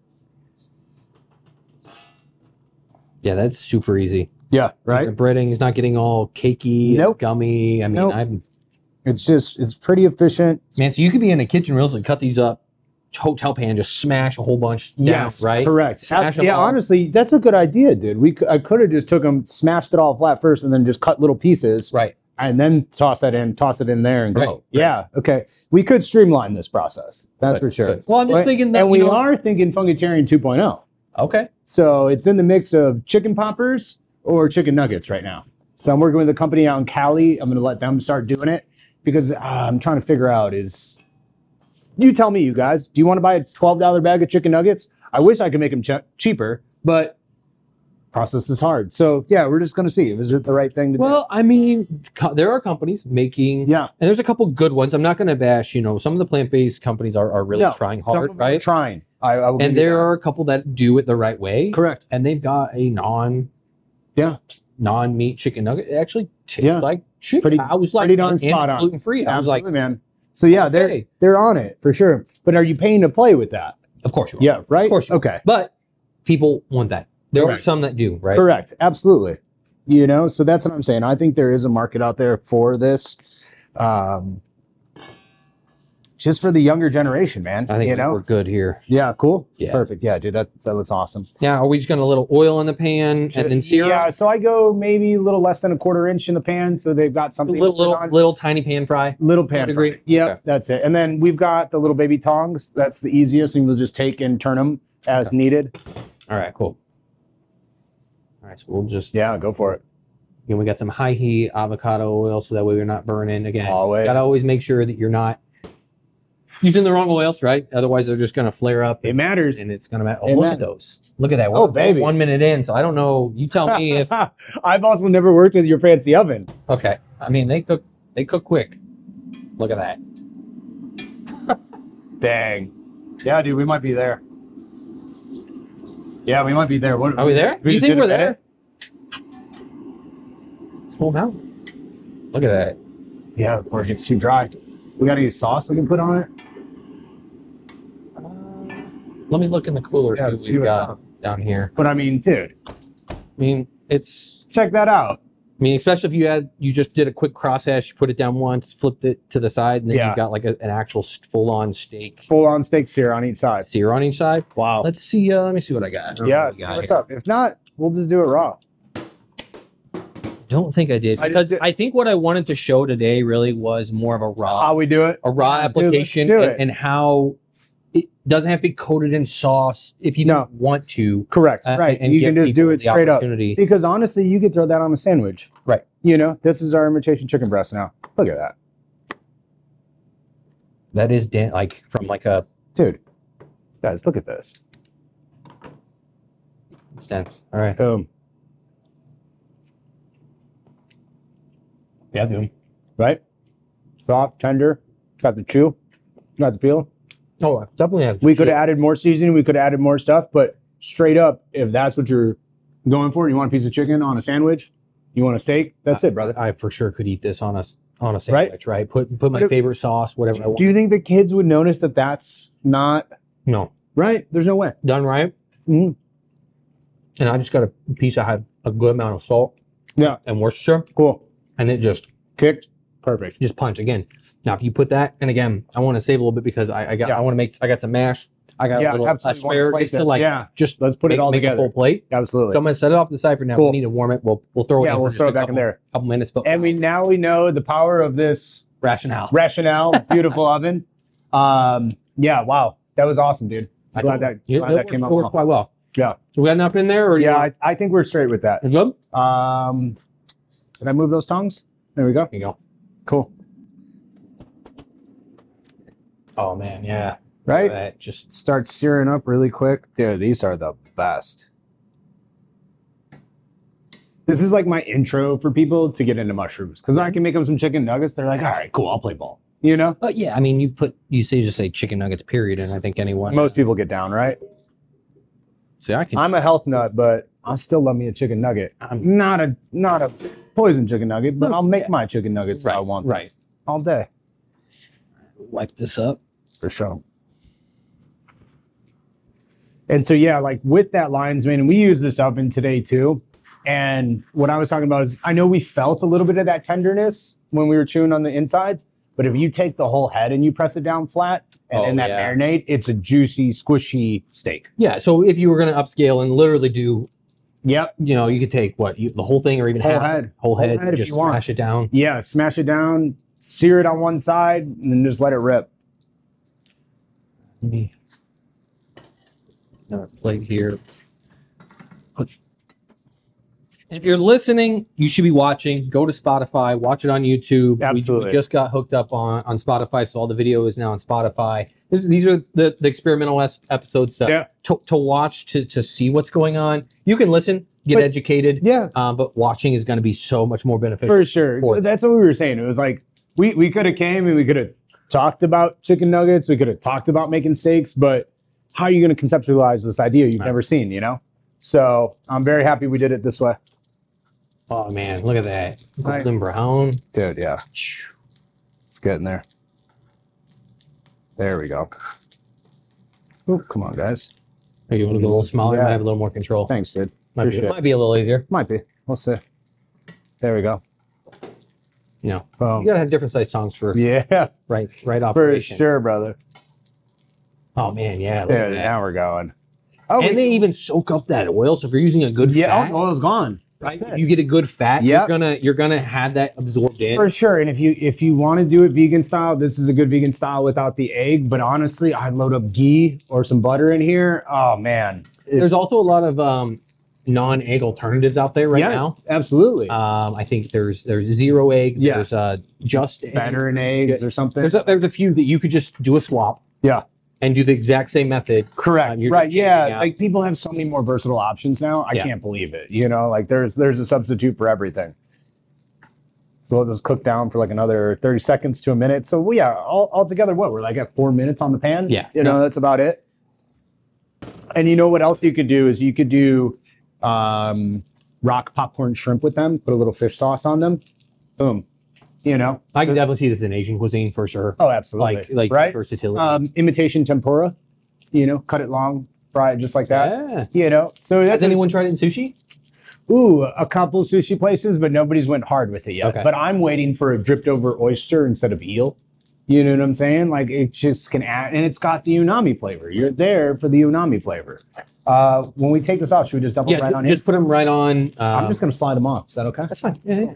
[SPEAKER 2] Yeah, that's super easy.
[SPEAKER 3] Yeah, right?
[SPEAKER 2] The breading is not getting all cakey and gummy. I mean,
[SPEAKER 3] it's pretty efficient.
[SPEAKER 2] Man, so you could be in a kitchen real and cut these up, hotel pan, just smash a whole bunch down, right?
[SPEAKER 3] Correct. Honestly, that's a good idea, dude. I could have just took them, smashed it all flat first, and then just cut little pieces.
[SPEAKER 2] Right.
[SPEAKER 3] And then toss it in there and go. Right. Yeah, okay. We could streamline this process. That's for sure.
[SPEAKER 2] Well, I'm just thinking that
[SPEAKER 3] and we are thinking Funkitarian 2.0.
[SPEAKER 2] Okay.
[SPEAKER 3] So it's in the mix of chicken poppers or chicken nuggets right now. So I'm working with a company out in Cali. I'm going to let them start doing it because I'm trying to figure out you tell me, you guys, do you want to buy a $12 bag of chicken nuggets? I wish I could make them cheaper, but process is hard. So yeah, we're just going to see. Is it the right thing to do?
[SPEAKER 2] Well, I mean, there are companies making, and there's a couple good ones. I'm not going to bash, some of the plant-based companies are really trying hard,
[SPEAKER 3] some
[SPEAKER 2] right?
[SPEAKER 3] Trying.
[SPEAKER 2] And there are a couple that do it the right way.
[SPEAKER 3] Correct.
[SPEAKER 2] And they've got a non-meat chicken nugget. It actually tastes like chicken.
[SPEAKER 3] Pretty darn spot on.
[SPEAKER 2] Gluten-free. I was like,
[SPEAKER 3] man. So yeah,
[SPEAKER 2] Okay.
[SPEAKER 3] they're on it for sure. But are you paying to play with that?
[SPEAKER 2] Of course you are.
[SPEAKER 3] Yeah, right?
[SPEAKER 2] Of course you are.
[SPEAKER 3] Okay.
[SPEAKER 2] But people want that. There are
[SPEAKER 3] Correct.
[SPEAKER 2] some that do, right?
[SPEAKER 3] Correct. Absolutely. You know, so that's what I'm saying. I think there is a market out there for this. Just for the younger generation, man.
[SPEAKER 2] I think
[SPEAKER 3] you know?
[SPEAKER 2] we're good here.
[SPEAKER 3] Yeah, cool.
[SPEAKER 2] Yeah.
[SPEAKER 3] Perfect. Yeah, dude, that looks awesome.
[SPEAKER 2] Yeah, are we just going to a little oil in the pan and then sear?
[SPEAKER 3] Yeah, so I go maybe a little less than a 1/4 inch in the pan, so they've got
[SPEAKER 2] A
[SPEAKER 3] something to sit
[SPEAKER 2] little,
[SPEAKER 3] on.
[SPEAKER 2] little tiny pan fry.
[SPEAKER 3] Little pan
[SPEAKER 2] degree?
[SPEAKER 3] fry. Yep,
[SPEAKER 2] Okay.
[SPEAKER 3] that's it. And then we've got the little baby tongs. That's the easiest, and we'll just take and turn them as needed.
[SPEAKER 2] All right, cool. All right, so we'll just,
[SPEAKER 3] Yeah, go for it.
[SPEAKER 2] again, we got some high heat avocado oil so that way we're not burning. Again,
[SPEAKER 3] Always.
[SPEAKER 2] got to always make sure that you're not using the wrong oils, right? Otherwise, they're just going to flare up
[SPEAKER 3] It matters.
[SPEAKER 2] and it's going to matter. Oh,
[SPEAKER 3] It
[SPEAKER 2] look
[SPEAKER 3] matters.
[SPEAKER 2] at those. Look at that.
[SPEAKER 3] Oh, baby.
[SPEAKER 2] 1 minute in, so I don't know. You tell me if,
[SPEAKER 3] I've also never worked with your fancy oven.
[SPEAKER 2] okay. I mean, they cook quick. Look at that.
[SPEAKER 3] Dang. Yeah, dude, we might be there. Yeah, we might be there. What,
[SPEAKER 2] Are we there?
[SPEAKER 3] We
[SPEAKER 2] You
[SPEAKER 3] just
[SPEAKER 2] think
[SPEAKER 3] did
[SPEAKER 2] we're
[SPEAKER 3] a
[SPEAKER 2] there?
[SPEAKER 3] minute?
[SPEAKER 2] Let's pull them out. Look at that.
[SPEAKER 3] Yeah, before it gets too dry. We got any sauce we can put on it?
[SPEAKER 2] Let me look in the cooler,
[SPEAKER 3] Yeah,
[SPEAKER 2] see
[SPEAKER 3] let's
[SPEAKER 2] what
[SPEAKER 3] see
[SPEAKER 2] we've
[SPEAKER 3] what's
[SPEAKER 2] got
[SPEAKER 3] up.
[SPEAKER 2] down here.
[SPEAKER 3] But I mean, dude,
[SPEAKER 2] I mean, it's,
[SPEAKER 3] check that out.
[SPEAKER 2] I mean, especially if you just did a quick crosshatch, you put it down once, flipped it to the side, and then
[SPEAKER 3] Yeah.
[SPEAKER 2] you've got like an actual full-on steak
[SPEAKER 3] Full on steak sear on each side.
[SPEAKER 2] sear on each side.
[SPEAKER 3] Wow.
[SPEAKER 2] Let me see what I got. I don't know
[SPEAKER 3] Yeah,
[SPEAKER 2] what I
[SPEAKER 3] see
[SPEAKER 2] got
[SPEAKER 3] what's
[SPEAKER 2] here.
[SPEAKER 3] up. If not, we'll just do it raw.
[SPEAKER 2] Don't think I did
[SPEAKER 3] I
[SPEAKER 2] because
[SPEAKER 3] just did-
[SPEAKER 2] I think what I wanted to show today really was more of a raw
[SPEAKER 3] How we do it?
[SPEAKER 2] a raw
[SPEAKER 3] Yeah, dude,
[SPEAKER 2] application
[SPEAKER 3] let's do it.
[SPEAKER 2] and how it doesn't have to be coated in sauce if you
[SPEAKER 3] No.
[SPEAKER 2] don't want to.
[SPEAKER 3] Correct. Right.
[SPEAKER 2] and
[SPEAKER 3] You
[SPEAKER 2] give
[SPEAKER 3] can just
[SPEAKER 2] people
[SPEAKER 3] do it
[SPEAKER 2] the
[SPEAKER 3] straight up.
[SPEAKER 2] opportunity.
[SPEAKER 3] Because honestly, you could throw that on a sandwich.
[SPEAKER 2] Right.
[SPEAKER 3] You know, this is our imitation chicken breast now. Look at that.
[SPEAKER 2] That is like from like a
[SPEAKER 3] Dude, guys, look at this.
[SPEAKER 2] stance. All right.
[SPEAKER 3] Boom.
[SPEAKER 2] Yeah, dude.
[SPEAKER 3] Right? Soft, tender, got the chew, got the feel.
[SPEAKER 2] Oh, I definitely have.
[SPEAKER 3] We could have added more seasoning, we could have added more stuff, but straight up, if that's what you're going for, you want a piece of chicken on a sandwich, you want a steak, that's it, brother.
[SPEAKER 2] I for sure could eat this on a sandwich, right? Put my
[SPEAKER 3] But it-
[SPEAKER 2] favorite sauce, whatever I want.
[SPEAKER 3] Do you think the kids would notice that that's not
[SPEAKER 2] No,
[SPEAKER 3] right? There's no way.
[SPEAKER 2] done right.
[SPEAKER 3] Mhm.
[SPEAKER 2] And I just got a piece that had a good amount of salt
[SPEAKER 3] Yeah,
[SPEAKER 2] and Worcestershire,
[SPEAKER 3] cool.
[SPEAKER 2] and it just
[SPEAKER 3] Kicked. Perfect.
[SPEAKER 2] punch again. Now, if you put that, and again, I want to save a little bit because I
[SPEAKER 3] Yeah.
[SPEAKER 2] got some mash. I got
[SPEAKER 3] Yeah,
[SPEAKER 2] a little
[SPEAKER 3] absolutely. Wanna
[SPEAKER 2] asparagus
[SPEAKER 3] place
[SPEAKER 2] to
[SPEAKER 3] it.
[SPEAKER 2] like
[SPEAKER 3] Yeah.
[SPEAKER 2] just
[SPEAKER 3] Let's put it all
[SPEAKER 2] make a
[SPEAKER 3] together.
[SPEAKER 2] full plate.
[SPEAKER 3] Absolutely.
[SPEAKER 2] So I'm gonna set it off to the side for now.
[SPEAKER 3] Cool.
[SPEAKER 2] If we need to warm it, we'll throw it
[SPEAKER 3] Yeah,
[SPEAKER 2] in
[SPEAKER 3] we'll
[SPEAKER 2] for
[SPEAKER 3] throw
[SPEAKER 2] just
[SPEAKER 3] it
[SPEAKER 2] a
[SPEAKER 3] back in
[SPEAKER 2] couple,
[SPEAKER 3] there.
[SPEAKER 2] couple minutes. But
[SPEAKER 3] And we know the power of this
[SPEAKER 2] rationale.
[SPEAKER 3] rationale. Beautiful oven. Yeah, wow. That was awesome, dude.
[SPEAKER 2] I
[SPEAKER 3] Glad
[SPEAKER 2] don't-
[SPEAKER 3] that came out
[SPEAKER 2] worked
[SPEAKER 3] well.
[SPEAKER 2] quite well.
[SPEAKER 3] Yeah. Oh,
[SPEAKER 2] So we got enough in there, or
[SPEAKER 3] Yeah, I think we're straight with that.
[SPEAKER 2] you good?
[SPEAKER 3] Did I move those tongs? There we go.
[SPEAKER 2] There you go.
[SPEAKER 3] Cool.
[SPEAKER 2] Oh man, yeah.
[SPEAKER 3] Right?
[SPEAKER 2] That just
[SPEAKER 3] Start searing up really quick. Dude, these are the best. This is like my intro for people to get into mushrooms because I can make them some chicken nuggets. They're like, all right, cool, I'll play ball. You know?
[SPEAKER 2] yeah. I mean, you just say chicken nuggets, period, and I think anyone.
[SPEAKER 3] Most people get down, right?
[SPEAKER 2] See, I can.
[SPEAKER 3] I'm a health nut, but I still love me a chicken nugget. I'm not a poison chicken nugget, but I'll make my chicken nuggets if I want them
[SPEAKER 2] right.
[SPEAKER 3] all day.
[SPEAKER 2] Wipe this up.
[SPEAKER 3] For sure. And so, yeah, like with that lion's mane, and we use this oven today too. And what I was talking about is I know we felt a little bit of that tenderness when we were chewing on the insides, but if you take the whole head and you press it down flat and
[SPEAKER 2] Oh,
[SPEAKER 3] in that
[SPEAKER 2] yeah.
[SPEAKER 3] marinade, it's a juicy, squishy steak.
[SPEAKER 2] Yeah. So if you were going to upscale and literally do,
[SPEAKER 3] Yep.
[SPEAKER 2] you could take the whole thing or even
[SPEAKER 3] Whole
[SPEAKER 2] half
[SPEAKER 3] head.
[SPEAKER 2] whole head,
[SPEAKER 3] head if
[SPEAKER 2] just
[SPEAKER 3] you want.
[SPEAKER 2] smash it down.
[SPEAKER 3] Yeah. Smash it down, sear it on one side, and then just let it rip.
[SPEAKER 2] Another plate here. And if you're listening, you should be watching. Go to Spotify, watch it on YouTube.
[SPEAKER 3] Absolutely.
[SPEAKER 2] We just got hooked up on Spotify, so all the video is now on Spotify. These are the experimental episodes
[SPEAKER 3] Yeah.
[SPEAKER 2] to watch to see what's going on. You can listen, get
[SPEAKER 3] But-
[SPEAKER 2] educated,
[SPEAKER 3] Yeah.
[SPEAKER 2] but watching is going to be so much more beneficial.
[SPEAKER 3] For sure.
[SPEAKER 2] for
[SPEAKER 3] That's what we were saying. It was like we could have came and we could have talked about chicken nuggets. We could have talked about making steaks, but how are you going to conceptualize this idea you've
[SPEAKER 2] Right.
[SPEAKER 3] never seen, you know? So I'm very happy we did it this way.
[SPEAKER 2] Oh man, look at that
[SPEAKER 3] Right.
[SPEAKER 2] golden brown.
[SPEAKER 3] Dude, yeah. It's getting there. There we go. Oh, come on, guys.
[SPEAKER 2] Maybe you want to go a little smaller,
[SPEAKER 3] Yeah.
[SPEAKER 2] might have a little more control.
[SPEAKER 3] Thanks, Sid.
[SPEAKER 2] Might be a little easier.
[SPEAKER 3] Might be. We'll see. There we go.
[SPEAKER 2] You know,
[SPEAKER 3] Boom.
[SPEAKER 2] you gotta have different size tongs for
[SPEAKER 3] Yeah,
[SPEAKER 2] right
[SPEAKER 3] for
[SPEAKER 2] operation.
[SPEAKER 3] sure, brother.
[SPEAKER 2] Oh man, yeah. Look
[SPEAKER 3] There,
[SPEAKER 2] at that.
[SPEAKER 3] now we're going. Oh,
[SPEAKER 2] And they even soak up that oil. So if you're using a good
[SPEAKER 3] yeah,
[SPEAKER 2] fat,
[SPEAKER 3] oil's gone.
[SPEAKER 2] right? If you get a good fat,
[SPEAKER 3] Yep.
[SPEAKER 2] you're gonna have that absorbed in.
[SPEAKER 3] For sure. And if you want to do it vegan style, this is a good vegan style without the egg. But honestly, I'd load up ghee or some butter in here. Oh man.
[SPEAKER 2] There's also a lot of non-egg alternatives out there right
[SPEAKER 3] Yeah,
[SPEAKER 2] now.
[SPEAKER 3] absolutely.
[SPEAKER 2] I think there's zero egg.
[SPEAKER 3] Yeah.
[SPEAKER 2] There's just egg.
[SPEAKER 3] Better in eggs or something.
[SPEAKER 2] There's a few that you could just do a swap.
[SPEAKER 3] Yeah.
[SPEAKER 2] And do the exact same method.
[SPEAKER 3] Correct.
[SPEAKER 2] You're
[SPEAKER 3] Right.
[SPEAKER 2] just
[SPEAKER 3] Yeah.
[SPEAKER 2] changing out.
[SPEAKER 3] Like people have so many more versatile options now. I
[SPEAKER 2] Yeah.
[SPEAKER 3] can't believe it. You know, like there's a substitute for everything. So let this cook down for like another 30 seconds to a minute. So yeah, all together, what we're like at 4 minutes on the pan.
[SPEAKER 2] Yeah.
[SPEAKER 3] You know, that's about it. And you know what else you could do is you could do rock popcorn shrimp with them. Put a little fish sauce on them. Boom. You know.
[SPEAKER 2] I can definitely see this in Asian cuisine for sure.
[SPEAKER 3] Oh, absolutely.
[SPEAKER 2] Like
[SPEAKER 3] right.
[SPEAKER 2] versatility.
[SPEAKER 3] Imitation tempura. You know, cut it long, fry it just like that.
[SPEAKER 2] Yeah.
[SPEAKER 3] You know. So that's
[SPEAKER 2] Has anyone tried it in sushi?
[SPEAKER 3] Ooh, a couple sushi places, but nobody's went hard with it yet.
[SPEAKER 2] Okay.
[SPEAKER 3] But I'm waiting for a dripped over oyster instead of eel. You know what I'm saying? Like it just can add, and it's got the unami flavor. You're there for the unami flavor. When we take this off, should we just dump it right on
[SPEAKER 2] just
[SPEAKER 3] in?
[SPEAKER 2] put them right on.
[SPEAKER 3] I'm just gonna slide them off. Is that okay?
[SPEAKER 2] That's fine. Yeah.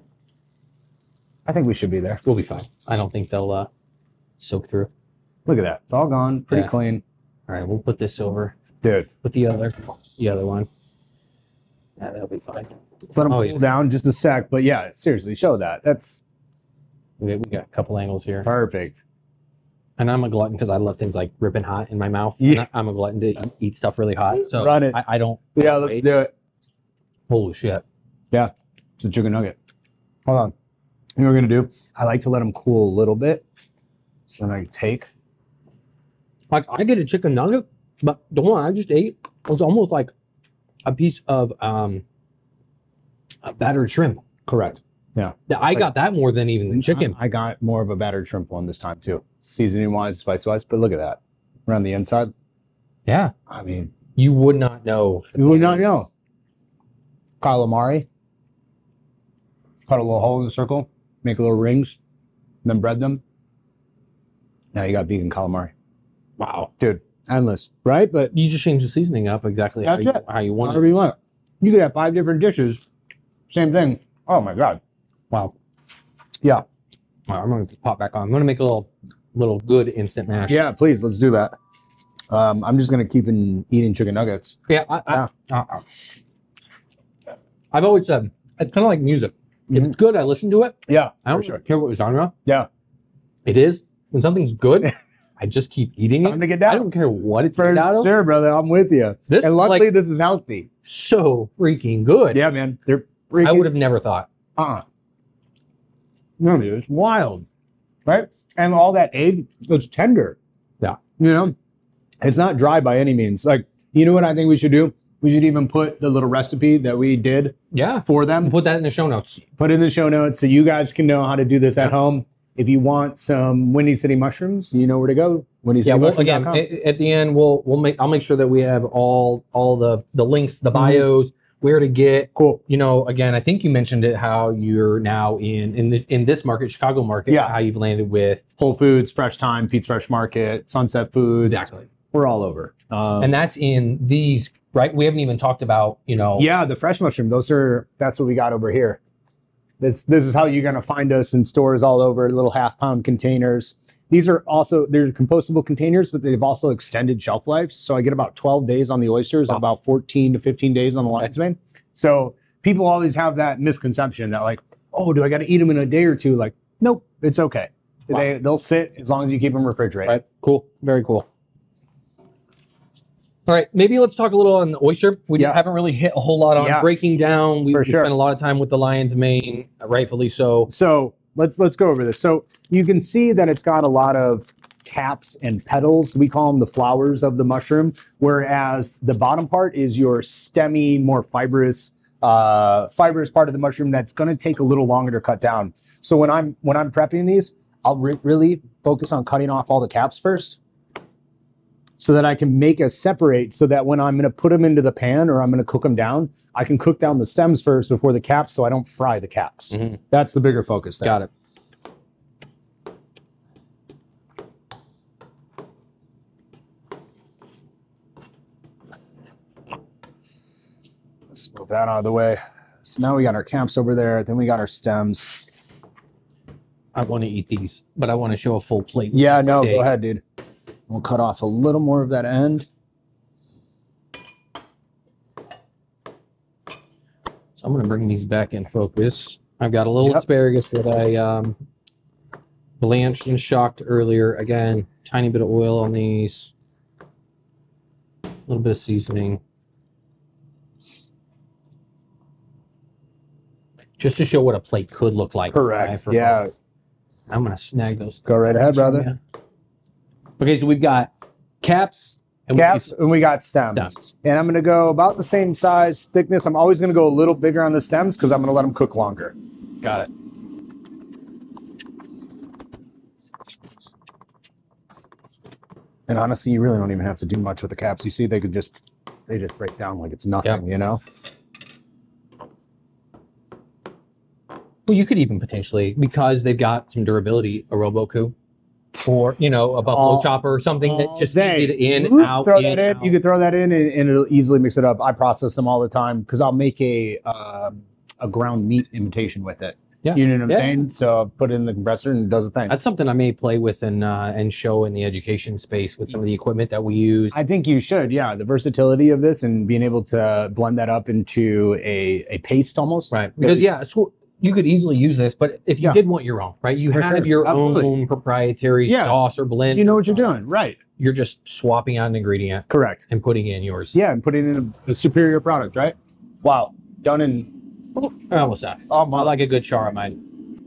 [SPEAKER 3] I think we should be there.
[SPEAKER 2] We'll be fine. I don't think they'll soak through.
[SPEAKER 3] Look at that. It's all gone. Pretty
[SPEAKER 2] Yeah.
[SPEAKER 3] clean.
[SPEAKER 2] All right, we'll put this over
[SPEAKER 3] Dude.
[SPEAKER 2] with the other one. Yeah, that'll be fine.
[SPEAKER 3] Let's let them
[SPEAKER 2] Oh,
[SPEAKER 3] cool
[SPEAKER 2] yeah.
[SPEAKER 3] down just a sec. But yeah, seriously, show that. That's
[SPEAKER 2] We got a couple angles here.
[SPEAKER 3] perfect.
[SPEAKER 2] And I'm a glutton because I love things like ripping hot in my mouth.
[SPEAKER 3] Yeah.
[SPEAKER 2] And I'm a glutton to eat stuff really hot. So
[SPEAKER 3] Run it.
[SPEAKER 2] I don't.
[SPEAKER 3] Yeah, let's
[SPEAKER 2] Wait.
[SPEAKER 3] do it.
[SPEAKER 2] Holy shit.
[SPEAKER 3] Yeah, it's a chicken nugget. Hold on. You know what we're gonna do? I like to let them cool a little bit. So then I take.
[SPEAKER 2] Like I get a chicken nugget, but the one I just ate was almost like a piece of a battered shrimp.
[SPEAKER 3] Correct. Yeah.
[SPEAKER 2] I got that more than even the chicken.
[SPEAKER 3] I got more of a battered shrimp one this time too. Seasoning wise, spice wise, but look at that. Around the inside.
[SPEAKER 2] Yeah.
[SPEAKER 3] I mean,
[SPEAKER 2] You would not know.
[SPEAKER 3] you would not know. Calamari. Cut a little hole in the circle, make little rings, then bread them. Now you got vegan calamari.
[SPEAKER 2] Wow.
[SPEAKER 3] Dude, endless, right? But
[SPEAKER 2] You just change the seasoning up exactly
[SPEAKER 3] That's it.
[SPEAKER 2] how you want
[SPEAKER 3] whatever
[SPEAKER 2] it.
[SPEAKER 3] you want. You could have 5 different dishes. Same thing. Oh my God.
[SPEAKER 2] Wow.
[SPEAKER 3] Yeah.
[SPEAKER 2] All right, I'm going to pop back on. I'm going to make a little good instant mash.
[SPEAKER 3] Yeah, please, let's do that. I'm just going to keep eating chicken nuggets.
[SPEAKER 2] Yeah. I've always said, it's kind of like music. If it's good, I listen to it.
[SPEAKER 3] Yeah,
[SPEAKER 2] I don't
[SPEAKER 3] for sure.
[SPEAKER 2] care what genre
[SPEAKER 3] Yeah.
[SPEAKER 2] it is. When something's good, I just keep eating it.
[SPEAKER 3] Time to get
[SPEAKER 2] I
[SPEAKER 3] down.
[SPEAKER 2] don't care what it's
[SPEAKER 3] For
[SPEAKER 2] made out of.
[SPEAKER 3] sure, brother. I'm with you.
[SPEAKER 2] This
[SPEAKER 3] and
[SPEAKER 2] is
[SPEAKER 3] luckily,
[SPEAKER 2] like-
[SPEAKER 3] this is healthy.
[SPEAKER 2] So freaking good.
[SPEAKER 3] Yeah, man. They're freaking.
[SPEAKER 2] I would have never thought.
[SPEAKER 3] No, dude, it's wild, right? And all that egg, it's tender.
[SPEAKER 2] Yeah.
[SPEAKER 3] You know, it's not dry by any means. Like, you know what I think we should do? We should even put the little recipe that we did
[SPEAKER 2] Yeah.
[SPEAKER 3] for
[SPEAKER 2] I'll
[SPEAKER 3] them.
[SPEAKER 2] put that in the show notes.
[SPEAKER 3] Put it in the show notes so you guys can know how to do this at home. If you want some Windy City mushrooms, you know where to go.
[SPEAKER 2] Yeah. Well, again,
[SPEAKER 3] WindyCityMushrooms.com.
[SPEAKER 2] at the end, I'll make sure that we have all the links, the bios, where to get.
[SPEAKER 3] Cool.
[SPEAKER 2] You know, again, I think you mentioned it how you're now in this market, Chicago market.
[SPEAKER 3] Yeah.
[SPEAKER 2] How you've landed with
[SPEAKER 3] Whole Foods, Fresh Time, Pete's Fresh Market, Sunset Foods.
[SPEAKER 2] exactly,
[SPEAKER 3] We're all over.
[SPEAKER 2] and that's in these. Right. We haven't even talked about. You know.
[SPEAKER 3] Yeah, the fresh mushroom. That's what we got over here. This is how you're gonna find us in stores all over, little half-pound containers. These are also they're compostable containers, but they've also extended shelf lives. So I get about 12 days on the oysters and about 14 to 15 days on the lion's mane. So people always have that misconception that like, oh, do I got to eat them in a day or two? Like, nope, it's okay.
[SPEAKER 2] Wow.
[SPEAKER 3] They'll sit as long as you keep them refrigerated.
[SPEAKER 2] Right. Cool. Very cool. All right, maybe let's talk a little on the oyster. We
[SPEAKER 3] Yeah.
[SPEAKER 2] haven't really hit a whole lot on
[SPEAKER 3] Yeah.
[SPEAKER 2] breaking down. We
[SPEAKER 3] For sure.
[SPEAKER 2] spent a lot of time with the lion's mane, rightfully so.
[SPEAKER 3] So let's go over this. So you can see that it's got a lot of caps and petals. We call them the flowers of the mushroom, whereas the bottom part is your stemmy, more fibrous part of the mushroom that's going to take a little longer to cut down. So when I'm prepping these, I'll really focus on cutting off all the caps first, so that I can make a separate so that when I'm going to put them into the pan or I'm going to cook them down, I can cook down the stems first before the caps so I don't fry the caps. That's the bigger focus there.
[SPEAKER 2] Got it.
[SPEAKER 3] Let's move that out of the way. So now we got our caps over there. Then we got our stems.
[SPEAKER 2] I want to eat these, but I want to show a full plate.
[SPEAKER 3] Yeah, no, go ahead, dude. We'll cut off a little more of that end.
[SPEAKER 2] So I'm going to bring these back in focus. I've got a little asparagus that I blanched and shocked earlier. Again, tiny bit of oil on these. A little bit of seasoning. Just to show what a plate could look like.
[SPEAKER 3] Correct. Yeah.
[SPEAKER 2] Both. I'm going to snag those.
[SPEAKER 3] Go right ahead, brother.
[SPEAKER 2] Okay, so we've got caps.
[SPEAKER 3] And we got stems. And I'm going to go about the same size, thickness. I'm always going to go a little bigger on the stems because I'm going to let them cook longer.
[SPEAKER 2] Got it.
[SPEAKER 3] And honestly, you really don't even have to do much with the caps. You see, they just break down like it's nothing, you know?
[SPEAKER 2] Well, you could even potentially, because they've got some durability, a Roboku, or a buffalo chopper or something that's just easy to in, out.
[SPEAKER 3] Throw that in. You could throw that in, and it'll easily mix it up. I process them all the time because I'll make a ground meat imitation with it.
[SPEAKER 2] Yeah.
[SPEAKER 3] You know what I'm saying? So I put it in the compressor and it does the thing.
[SPEAKER 2] That's something I may play with and show in the education space with some of the equipment that we use.
[SPEAKER 3] I think you should, yeah. The versatility of this and being able to blend that up into a paste almost.
[SPEAKER 2] Right. Because you could easily use this, but if you did want your own, right? You have your own proprietary sauce or blend.
[SPEAKER 3] You know what you're doing, right?
[SPEAKER 2] You're just swapping out an ingredient.
[SPEAKER 3] Correct.
[SPEAKER 2] And putting in yours.
[SPEAKER 3] Yeah, and putting in a superior product, right? Wow. Done in...
[SPEAKER 2] almost that. I like a good char, mine.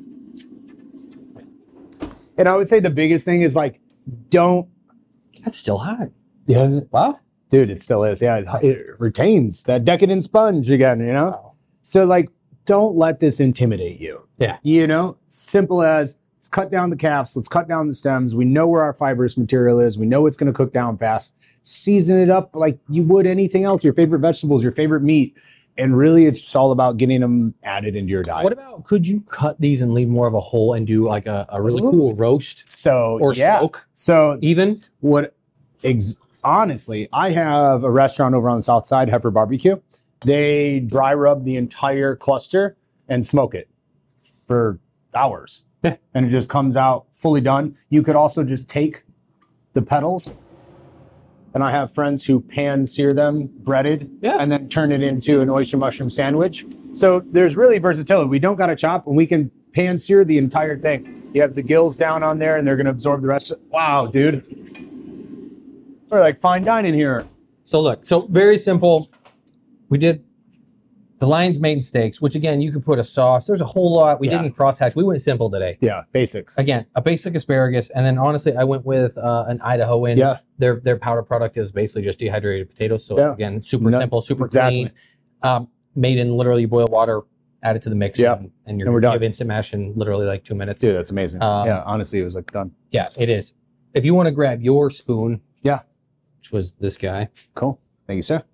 [SPEAKER 3] And I would say the biggest thing is don't...
[SPEAKER 2] That's still hot.
[SPEAKER 3] Yeah.
[SPEAKER 2] Wow.
[SPEAKER 3] Dude, it still is. Yeah, it retains that decadent sponge again, Wow. So don't let this intimidate you.
[SPEAKER 2] Yeah.
[SPEAKER 3] Simple as let's cut down the caps, let's cut down the stems. We know where our fibrous material is. We know it's going to cook down fast. Season it up like you would anything else, your favorite vegetables, your favorite meat. And really, it's just all about getting them added into your diet.
[SPEAKER 2] What about, could you cut these and leave more of a hole and do like a really cool roast?
[SPEAKER 3] Or
[SPEAKER 2] smoke?
[SPEAKER 3] So
[SPEAKER 2] even?
[SPEAKER 3] Honestly, I have a restaurant over on the south side, Heifer Barbecue. They dry rub the entire cluster and smoke it for hours.
[SPEAKER 2] Yeah.
[SPEAKER 3] And it just comes out fully done. You could also just take the petals, and I have friends who pan sear them, breaded, and then turn it into an oyster mushroom sandwich. So there's really versatility. We don't got to chop, and we can pan sear the entire thing. You have the gills down on there, and they're going to absorb the rest. Wow, dude. We're like fine dining here.
[SPEAKER 2] So look, very simple. We did the lion's mane steaks, which again, you could put a sauce. There's a whole lot. We didn't crosshatch. We went simple today.
[SPEAKER 3] Yeah, basics.
[SPEAKER 2] Again, a basic asparagus. And then honestly, I went with an Idahoan.
[SPEAKER 3] Yeah.
[SPEAKER 2] Their powder product is basically just dehydrated potatoes. So again, super simple, super clean. Made in literally boiled water, added to the mix. And you're done. You have instant mash in literally 2 minutes.
[SPEAKER 3] Dude, that's amazing. Honestly, it was done.
[SPEAKER 2] Yeah, it is. If you want to grab your spoon.
[SPEAKER 3] Yeah.
[SPEAKER 2] Which was this guy.
[SPEAKER 3] Cool. Thank you, sir.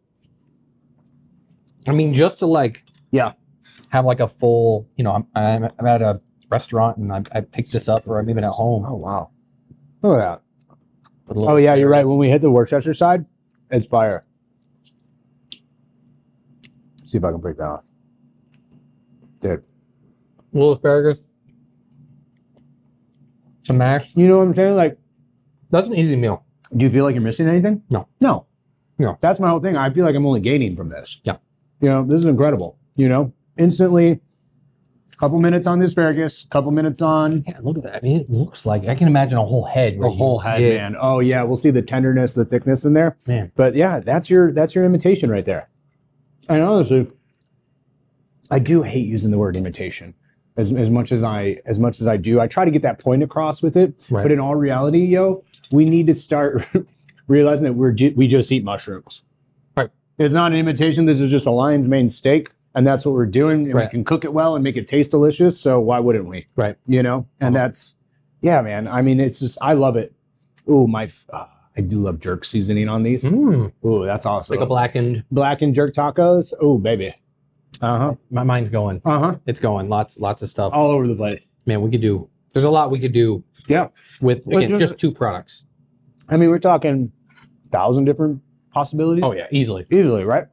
[SPEAKER 2] I mean, just to have a full, I'm at a restaurant and I picked this up, or I'm even at home.
[SPEAKER 3] Oh, wow. Look at that. Oh, yeah, you're right. When we hit the Worcester side, it's fire. See if I can break that off. Dude.
[SPEAKER 2] A little asparagus. Some mash.
[SPEAKER 3] You know what I'm saying?
[SPEAKER 2] That's an easy meal.
[SPEAKER 3] Do you feel like you're missing anything?
[SPEAKER 2] No.
[SPEAKER 3] No. That's my whole thing. I feel like I'm only gaining from this.
[SPEAKER 2] Yeah.
[SPEAKER 3] This is incredible. Instantly, a couple minutes on the asparagus, couple minutes on.
[SPEAKER 2] Yeah, look at that. I mean, it looks like, I can imagine a whole head.
[SPEAKER 3] A whole head, man. Oh, yeah. We'll see the tenderness, the thickness in there.
[SPEAKER 2] Man.
[SPEAKER 3] But yeah, that's your imitation right there. And honestly, I do hate using the word imitation as much as I do. I try to get that point across with it.
[SPEAKER 2] Right.
[SPEAKER 3] But in all reality, we need to start realizing that we just eat mushrooms.
[SPEAKER 2] Right.
[SPEAKER 3] It's not an imitation. This is just a lion's mane steak, and that's what we're doing. And we can cook it well and make it taste delicious. So why wouldn't we?
[SPEAKER 2] Right.
[SPEAKER 3] And that's, man. I mean, it's just, I love it. Ooh, I do love jerk seasoning on these.
[SPEAKER 2] Mm,
[SPEAKER 3] Ooh, that's awesome.
[SPEAKER 2] like a
[SPEAKER 3] blackened jerk tacos. Oh, baby.
[SPEAKER 2] My mind's going. It's going. Lots of stuff.
[SPEAKER 3] All over the place.
[SPEAKER 2] Man, there's a lot we could do.
[SPEAKER 3] Yeah.
[SPEAKER 2] With, again, just 2 products.
[SPEAKER 3] I mean, we're talking 1,000 different possibilities.
[SPEAKER 2] Oh, yeah, easily.
[SPEAKER 3] Easily, right?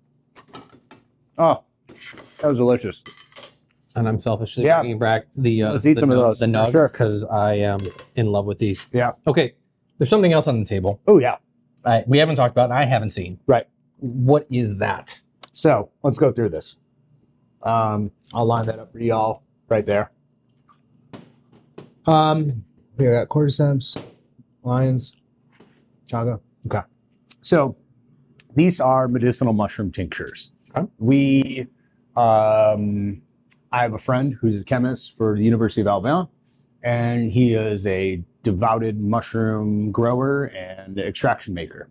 [SPEAKER 3] Oh, that was delicious.
[SPEAKER 2] And I'm selfishly
[SPEAKER 3] Yeah.
[SPEAKER 2] bringing back the
[SPEAKER 3] Let's eat some of those.
[SPEAKER 2] the nugs,
[SPEAKER 3] Sure.
[SPEAKER 2] because I am in love with these.
[SPEAKER 3] Yeah.
[SPEAKER 2] Okay, there's something else on the table
[SPEAKER 3] Oh, yeah.
[SPEAKER 2] we haven't talked about and I haven't seen.
[SPEAKER 3] Right.
[SPEAKER 2] What is that?
[SPEAKER 3] So let's go through this. I'll line that up for y'all right there. We got cordyceps, lions, chaga. Okay. So these are medicinal mushroom tinctures.
[SPEAKER 2] Okay.
[SPEAKER 3] I have a friend who's a chemist for the University of Alabama, and he is a devoted mushroom grower and extraction maker.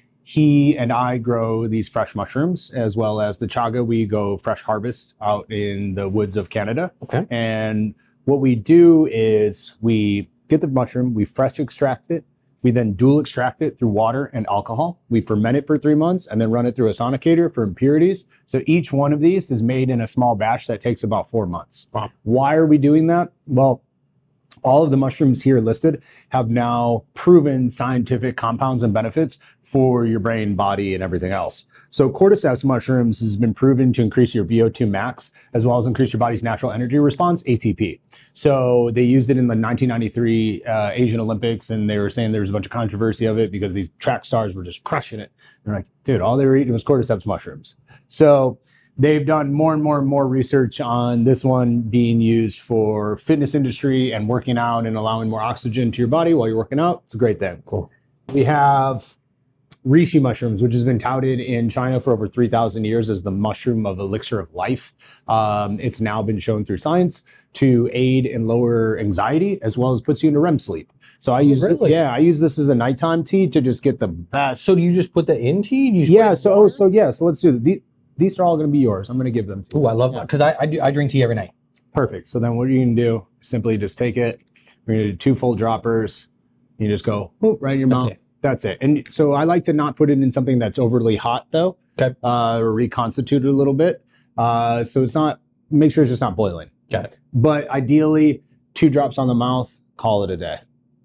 [SPEAKER 3] He and I grow these fresh mushrooms, as well as the chaga. We go fresh harvest out in the woods of Canada.
[SPEAKER 2] Okay.
[SPEAKER 3] And what we do is we get the mushroom, we fresh extract it, we then dual extract it through water and alcohol. We ferment it for 3 months and then run it through a sonicator for impurities. So each one of these is made in a small batch that takes about 4 months.
[SPEAKER 2] Wow.
[SPEAKER 3] Why are we doing that? Well, all of the mushrooms here listed have now proven scientific compounds and benefits for your brain, body, and everything else. So cordyceps mushrooms has been proven to increase your VO2 max, as well as increase your body's natural energy response, ATP. So they used it in the 1993 Asian Olympics, and they were saying there was a bunch of controversy of it because these track stars were just crushing it. They're like, dude, all they were eating was cordyceps mushrooms. So they've done more and more research on this one being used for fitness industry and working out and allowing more oxygen to your body while you're working out. It's a great thing.
[SPEAKER 2] Cool.
[SPEAKER 3] We have reishi mushrooms, which has been touted in China for over 3,000 years as the mushroom of elixir of life. It's now been shown through science to aid and lower anxiety, as well as puts you into REM sleep. So I use I use this as a nighttime tea to just get the best.
[SPEAKER 2] So do you just put that in tea?
[SPEAKER 3] So let's do that. These are all going to be yours. I'm going to give them to you.
[SPEAKER 2] Oh, I love that, because I drink tea every night.
[SPEAKER 3] Perfect. So then what are you going to do? Simply just take it. We're going to do 2 full droppers. You just go right in your mouth.
[SPEAKER 2] Okay.
[SPEAKER 3] That's it. And so I like to not put it in something that's overly hot, though.
[SPEAKER 2] Okay.
[SPEAKER 3] Reconstitute it a little bit. So it's not, make sure it's just not boiling.
[SPEAKER 2] Got it.
[SPEAKER 3] But ideally, 2 drops on the mouth, call it a day.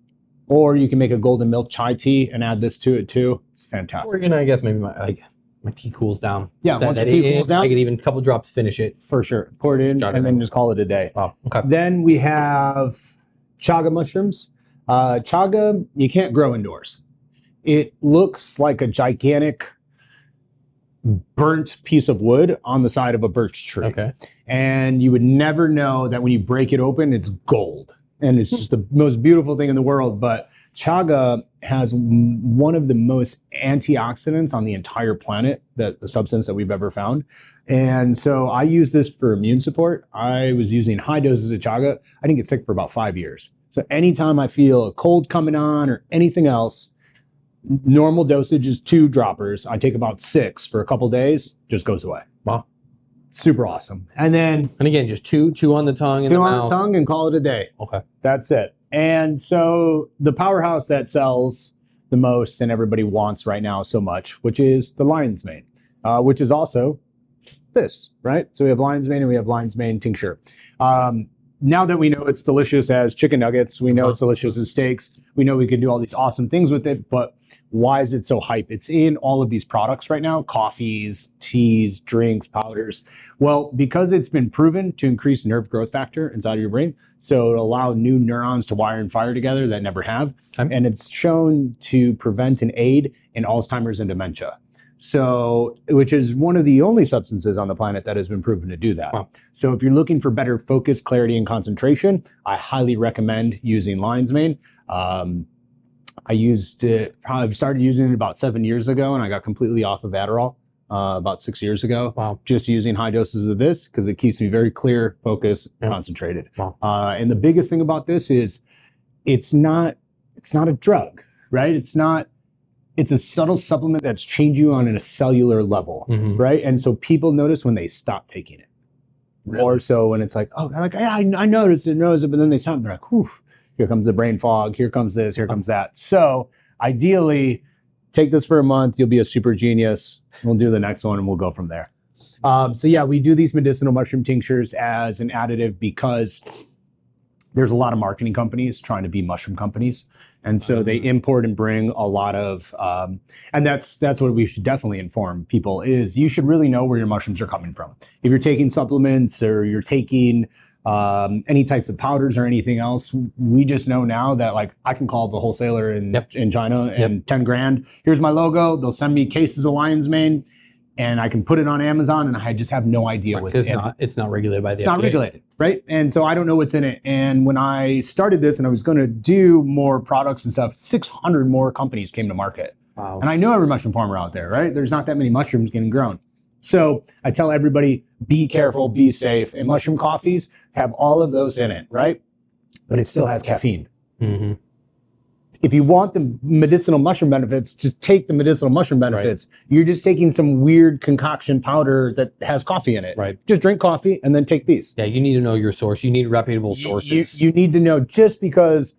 [SPEAKER 3] Or you can make a golden milk chai tea and add this to it too. It's fantastic.
[SPEAKER 2] Or, I guess maybe my tea cools down.
[SPEAKER 3] Yeah, once the tea cools down,
[SPEAKER 2] I could even a couple drops finish it.
[SPEAKER 3] For sure. Pour it in and then just call it a day.
[SPEAKER 2] Oh, okay.
[SPEAKER 3] Then we have chaga mushrooms. Chaga, you can't grow indoors. It looks like a gigantic burnt piece of wood on the side of a birch tree.
[SPEAKER 2] Okay.
[SPEAKER 3] And you would never know that when you break it open, it's gold. And it's just the most beautiful thing in the world. But chaga has one of the most antioxidants on the entire planet, the substance that we've ever found. And so I use this for immune support. I was using high doses of chaga. I didn't get sick for about 5 years. So anytime I feel a cold coming on or anything else, normal dosage is 2 droppers. I take about 6 for a couple days, just goes away.
[SPEAKER 2] Wow.
[SPEAKER 3] Super awesome. And
[SPEAKER 2] again, just two on the tongue and
[SPEAKER 3] two
[SPEAKER 2] the
[SPEAKER 3] on
[SPEAKER 2] mouth.
[SPEAKER 3] the tongue and call it a day.
[SPEAKER 2] Okay.
[SPEAKER 3] That's it. And so the powerhouse that sells the most and everybody wants right now so much, which is the lion's mane, which is also this, right? So we have lion's mane and we have lion's mane tincture. Now that we know it's delicious as chicken nuggets, we know it's delicious as steaks, we know we can do all these awesome things with it, but why is it so hype? It's in all of these products right now, coffees, teas, drinks, powders. Well, because it's been proven to increase nerve growth factor inside of your brain, so it'll allow new neurons to wire and fire together that never have. And it's shown to prevent and aid in Alzheimer's and dementia. So, which is one of the only substances on the planet that has been proven to do that.
[SPEAKER 2] Wow.
[SPEAKER 3] So if you're looking for better focus, clarity, and concentration, I highly recommend using lion's mane. I used it, probably started using it about 7 years ago, and I got completely off of Adderall about 6 years ago.
[SPEAKER 2] Wow.
[SPEAKER 3] Just using high doses of this because it keeps me very clear, focused, concentrated.
[SPEAKER 2] Wow.
[SPEAKER 3] And the biggest thing about this is it's not a drug, right? It's a subtle supplement that's changing you on a cellular level, right? And so people notice when they stop taking it.
[SPEAKER 2] Really?
[SPEAKER 3] More so when it's like, oh, I noticed it, but then they stop and they're like, whew, here comes the brain fog, here comes this, here comes that. So ideally, take this for a month. You'll be a super genius. We'll do the next one and we'll go from there. So yeah, we do these medicinal mushroom tinctures as an additive because there's a lot of marketing companies trying to be mushroom companies. And so they import and bring a lot of, and that's what we should definitely inform people is you should really know where your mushrooms are coming from. If you're taking supplements or you're taking any types of powders or anything else, we just know now that like I can call up a wholesaler in China and 10 grand, here's my logo. They'll send me cases of lion's mane and I can put it on Amazon and I just have no idea what's in it.
[SPEAKER 2] It's not regulated by the FDA.
[SPEAKER 3] It's not regulated, right? And so I don't know what's in it. And when I started this and I was going to do more products and stuff, 600 more companies came to market.
[SPEAKER 2] Wow.
[SPEAKER 3] And I know every mushroom farmer out there, right? There's not that many mushrooms getting grown. So I tell everybody, be careful, be safe. And mushroom coffees have all of those in it, right? But it still has caffeine.
[SPEAKER 2] Mm-hmm.
[SPEAKER 3] If you want the medicinal mushroom benefits, just take the medicinal mushroom benefits. Right. You're just taking some weird concoction powder that has coffee in it.
[SPEAKER 2] Right.
[SPEAKER 3] Just drink coffee and then take these.
[SPEAKER 2] Yeah, you need to know your source. You need reputable sources.
[SPEAKER 3] You need to know just because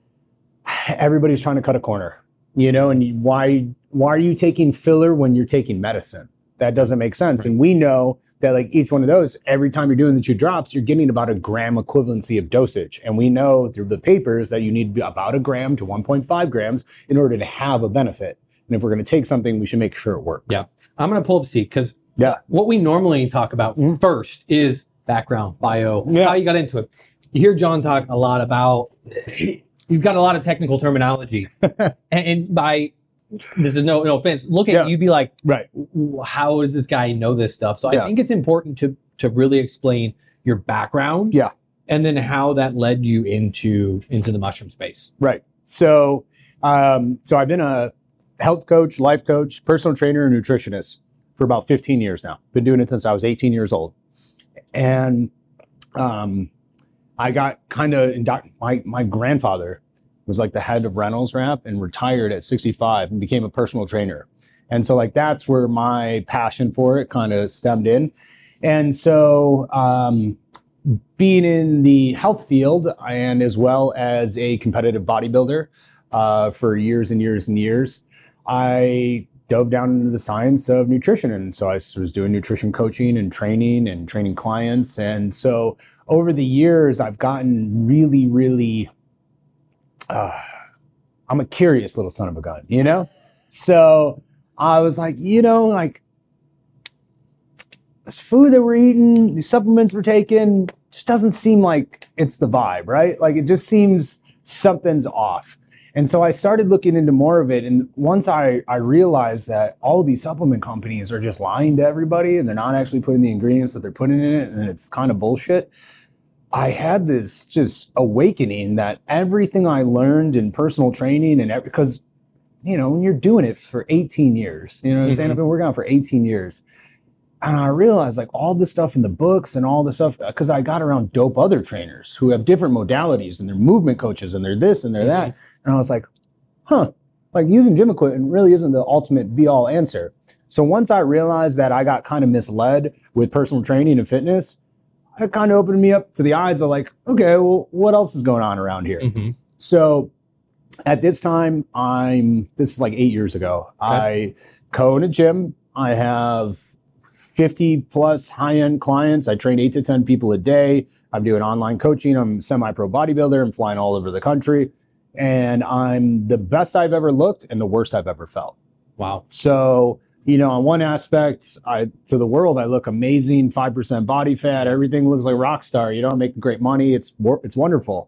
[SPEAKER 3] everybody's trying to cut a corner, you know, and why are you taking filler when you're taking medicine? That doesn't make sense. Right. And we know that like each one of those, every time you're doing the 2 drops, you're getting about a gram equivalency of dosage. And we know through the papers that you need about 1 gram to 1.5 grams in order to have a benefit. And if we're going to take something, we should make sure it works.
[SPEAKER 2] Yeah. I'm going to pull up a seat because what we normally talk about first is background, bio, how you got into it. You hear John talk a lot about, he's got a lot of technical terminology. and by, this is no offense, look at you'd be like,
[SPEAKER 3] right,
[SPEAKER 2] how does this guy know this stuff? So I think it's important to really explain your background, and then how that led you into the mushroom space.
[SPEAKER 3] Right. So I've been a health coach, life coach, personal trainer, and nutritionist for about 15 years now. Been doing it since I was 18 years old, and I got kind of my grandfather was like the head of Reynolds Wrap and retired at 65 and became a personal trainer. And so like, that's where my passion for it kind of stemmed in. And so being in the health field and as well as a competitive bodybuilder for years and years and years, I dove down into the science of nutrition. And so I was doing nutrition coaching and training clients. And so over the years, I've gotten really, really, I'm a curious little son of a gun, you know? So I was like, you know, like this food that we're eating, these supplements we're taking, just doesn't seem like it's the vibe, right? Like it just seems something's off. And so I started looking into more of it. And once I realized that all these supplement companies are just lying to everybody and they're not actually putting the ingredients that they're putting in it, and it's kind of bullshit, I had this just awakening that everything I learned in personal training and because, you know, when you're doing it for 18 years, you know what I'm saying? I've been working out for 18 years. And I realized like all the stuff in the books and all the stuff, because I got around dope other trainers who have different modalities and they're movement coaches and they're this and they're that. And I was like, like using gym equipment really isn't the ultimate be all answer. So once I realized that I got kind of misled with personal training and fitness, it kind of opened me up to the eyes of like, okay, well, what else is going on around here? So at this time, this is like 8 years ago, I co-own a gym. I have 50 plus high-end clients. I train 8 to 10 people a day. I'm doing online coaching. I'm a semi-pro bodybuilder. I'm flying all over the country. And I'm the best I've ever looked and the worst I've ever felt.
[SPEAKER 2] Wow.
[SPEAKER 3] So, you know, on one aspect, to the world, I look amazing, 5% body fat. Everything looks like a rock star. You know, I'm making great money. It's wonderful.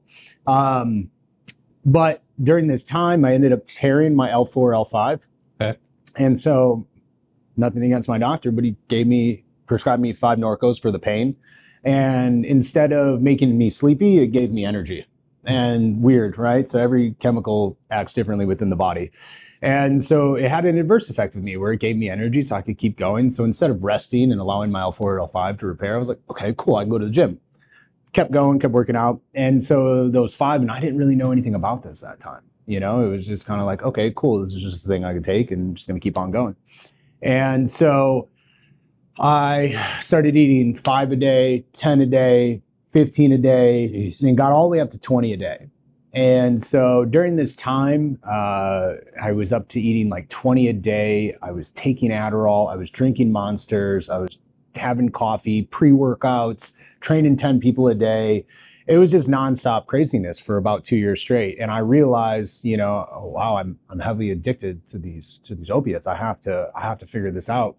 [SPEAKER 3] But during this time, I ended up tearing my L4, L5.
[SPEAKER 2] Okay.
[SPEAKER 3] And so, nothing against my doctor, but he prescribed me 5 Norcos for the pain. And instead of making me sleepy, it gave me energy. And weird, right? So every chemical acts differently within the body. And so it had an adverse effect with me where it gave me energy so I could keep going. So instead of resting and allowing my L4 or L5 to repair, I was like, okay, cool, I can go to the gym. Kept going, kept working out. And so those 5, and I didn't really know anything about this that time. You know, it was just kind of like, okay, cool, this is just a thing I could take and I'm just going to keep on going. And so I started eating 5 a day, 10 a day, 15 a day, and got all the way up to 20 a day. And so during this time, I was up to eating like 20 a day. I was taking Adderall. I was drinking Monsters. I was having coffee, pre-workouts, training 10 people a day. It was just nonstop craziness for about 2 years straight. And I realized, you know, oh, wow, I'm heavily addicted to these opiates. I have to figure this out.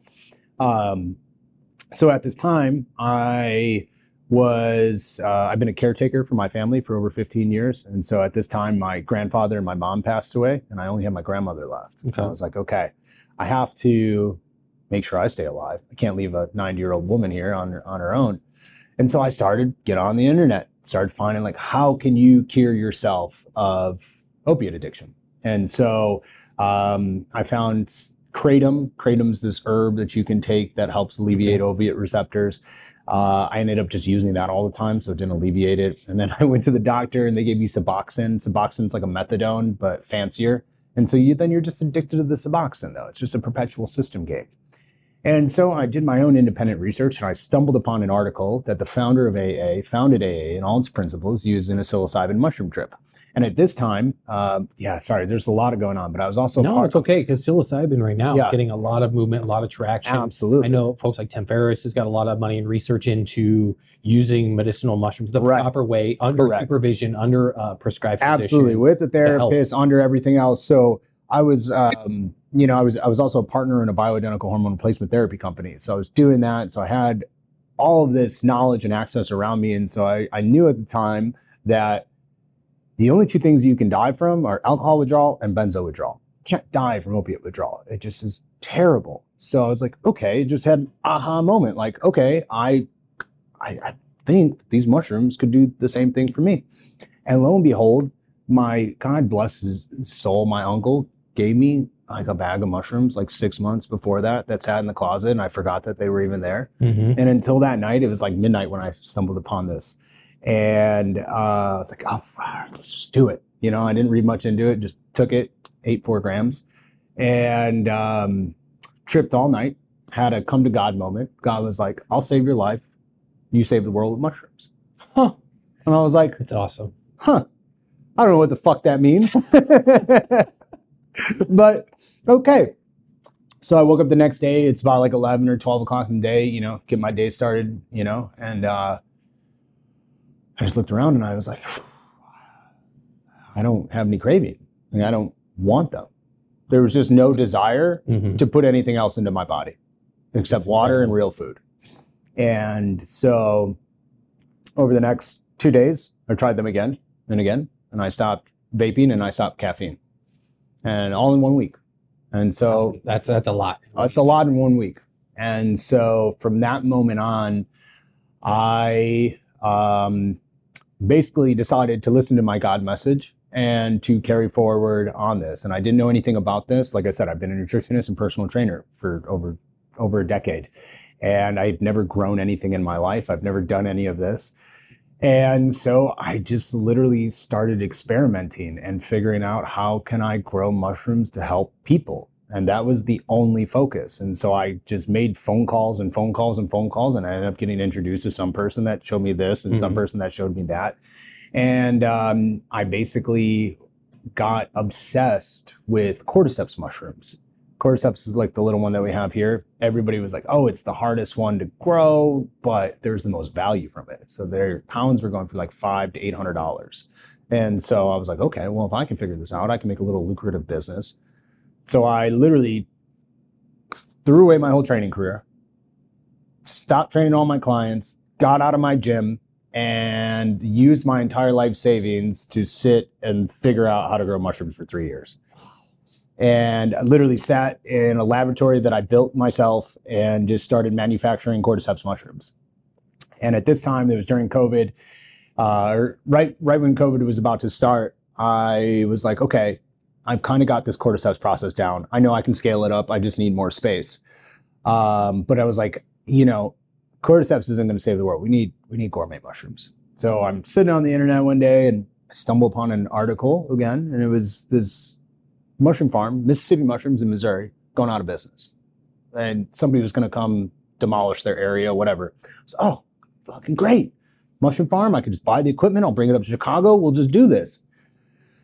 [SPEAKER 3] So at this time, I've been a caretaker for my family for over 15 years. And so at this time, my grandfather and my mom passed away, and I only had my grandmother left. Okay. I was like, okay, I have to make sure I stay alive. I can't leave a 90-year-old woman here on her own. And so I started get on the internet, started finding like, how can you cure yourself of opiate addiction? And so I found kratom. Kratom's this herb that you can take that helps alleviate opiate receptors. I ended up just using that all the time, so it didn't alleviate it. And then I went to the doctor and they gave me Suboxone. Suboxone's like a methadone, but fancier. And so you're just addicted to the Suboxone, though. It's just a perpetual system game. And so I did my own independent research, and I stumbled upon an article that the founder of AA founded AA and all its principles using a psilocybin mushroom trip. And at this time, there's a lot going on, but I was also
[SPEAKER 2] it's okay, because psilocybin right now is getting a lot of movement, a lot of traction.
[SPEAKER 3] Absolutely.
[SPEAKER 2] I know folks like Tim Ferriss has got a lot of money and research into using medicinal mushrooms the proper way, under supervision, under prescribed physician.
[SPEAKER 3] Absolutely, with the therapist, under everything else. So I was, I was also a partner in a bioidentical hormone replacement therapy company. So I was doing that. So I had all of this knowledge and access around me. And so I knew at the time that the only two things you can die from are alcohol withdrawal and benzo withdrawal. You can't die from opiate withdrawal. It just is terrible. So I was like, okay, just had an aha moment. Like, okay, I think these mushrooms could do the same thing for me. And lo and behold, my, God bless his soul, my uncle gave me like a bag of mushrooms like 6 months before that sat in the closet, and I forgot that they were even there. Mm-hmm. And until that night, it was like midnight when I stumbled upon this. And I was like, oh, let's just do it. You know, I didn't read much into it, just took it, ate 4 grams, and tripped all night, had a come to God moment. God was like, I'll save your life. You save the world with mushrooms.
[SPEAKER 2] Huh.
[SPEAKER 3] And I was like,
[SPEAKER 2] that's awesome.
[SPEAKER 3] Huh. I don't know what the fuck that means. But okay. So I woke up the next day. It's about like 11 or 12 o'clock in the day, you know, get my day started, you know, and I just looked around and I was like, I don't have any craving. I don't want them. There was just no desire to put anything else into my body except water and real food. And so over the next 2 days, I tried them again and again, and I stopped vaping and I stopped caffeine, and all in 1 week. And so
[SPEAKER 2] that's a lot.
[SPEAKER 3] It's a lot in 1 week. And so from that moment on, I basically decided to listen to my God message and to carry forward on this. And I didn't know anything about this. Like I said, I've been a nutritionist and personal trainer for over a decade. And I'd never grown anything in my life. I've never done any of this. And so I just literally started experimenting and figuring out, how can I grow mushrooms to help people? And that was the only focus. And so I just made phone calls and phone calls and phone calls. And I ended up getting introduced to some person that showed me this and some person that showed me that. And I basically got obsessed with cordyceps mushrooms. Cordyceps is like the little one that we have here. Everybody was like, oh, it's the hardest one to grow, but there's the most value from it. So their pounds were going for like $500 to $800. And so I was like, okay, well, if I can figure this out, I can make a little lucrative business. So I literally threw away my whole training career, stopped training all my clients, got out of my gym, and used my entire life savings to sit and figure out how to grow mushrooms for 3 years. And I literally sat in a laboratory that I built myself and just started manufacturing cordyceps mushrooms. And at this time, it was during COVID, right when COVID was about to start, I was like, okay, I've kind of got this cordyceps process down. I know I can scale it up. I just need more space. But I was like, you know, cordyceps isn't going to save the world. We need gourmet mushrooms. So I'm sitting on the internet one day and I stumble upon an article again, and it was this mushroom farm, Mississippi Mushrooms in Missouri, going out of business. And somebody was going to come demolish their area, whatever. I was, oh, fucking great. Mushroom farm, I could just buy the equipment. I'll bring it up to Chicago. We'll just do this.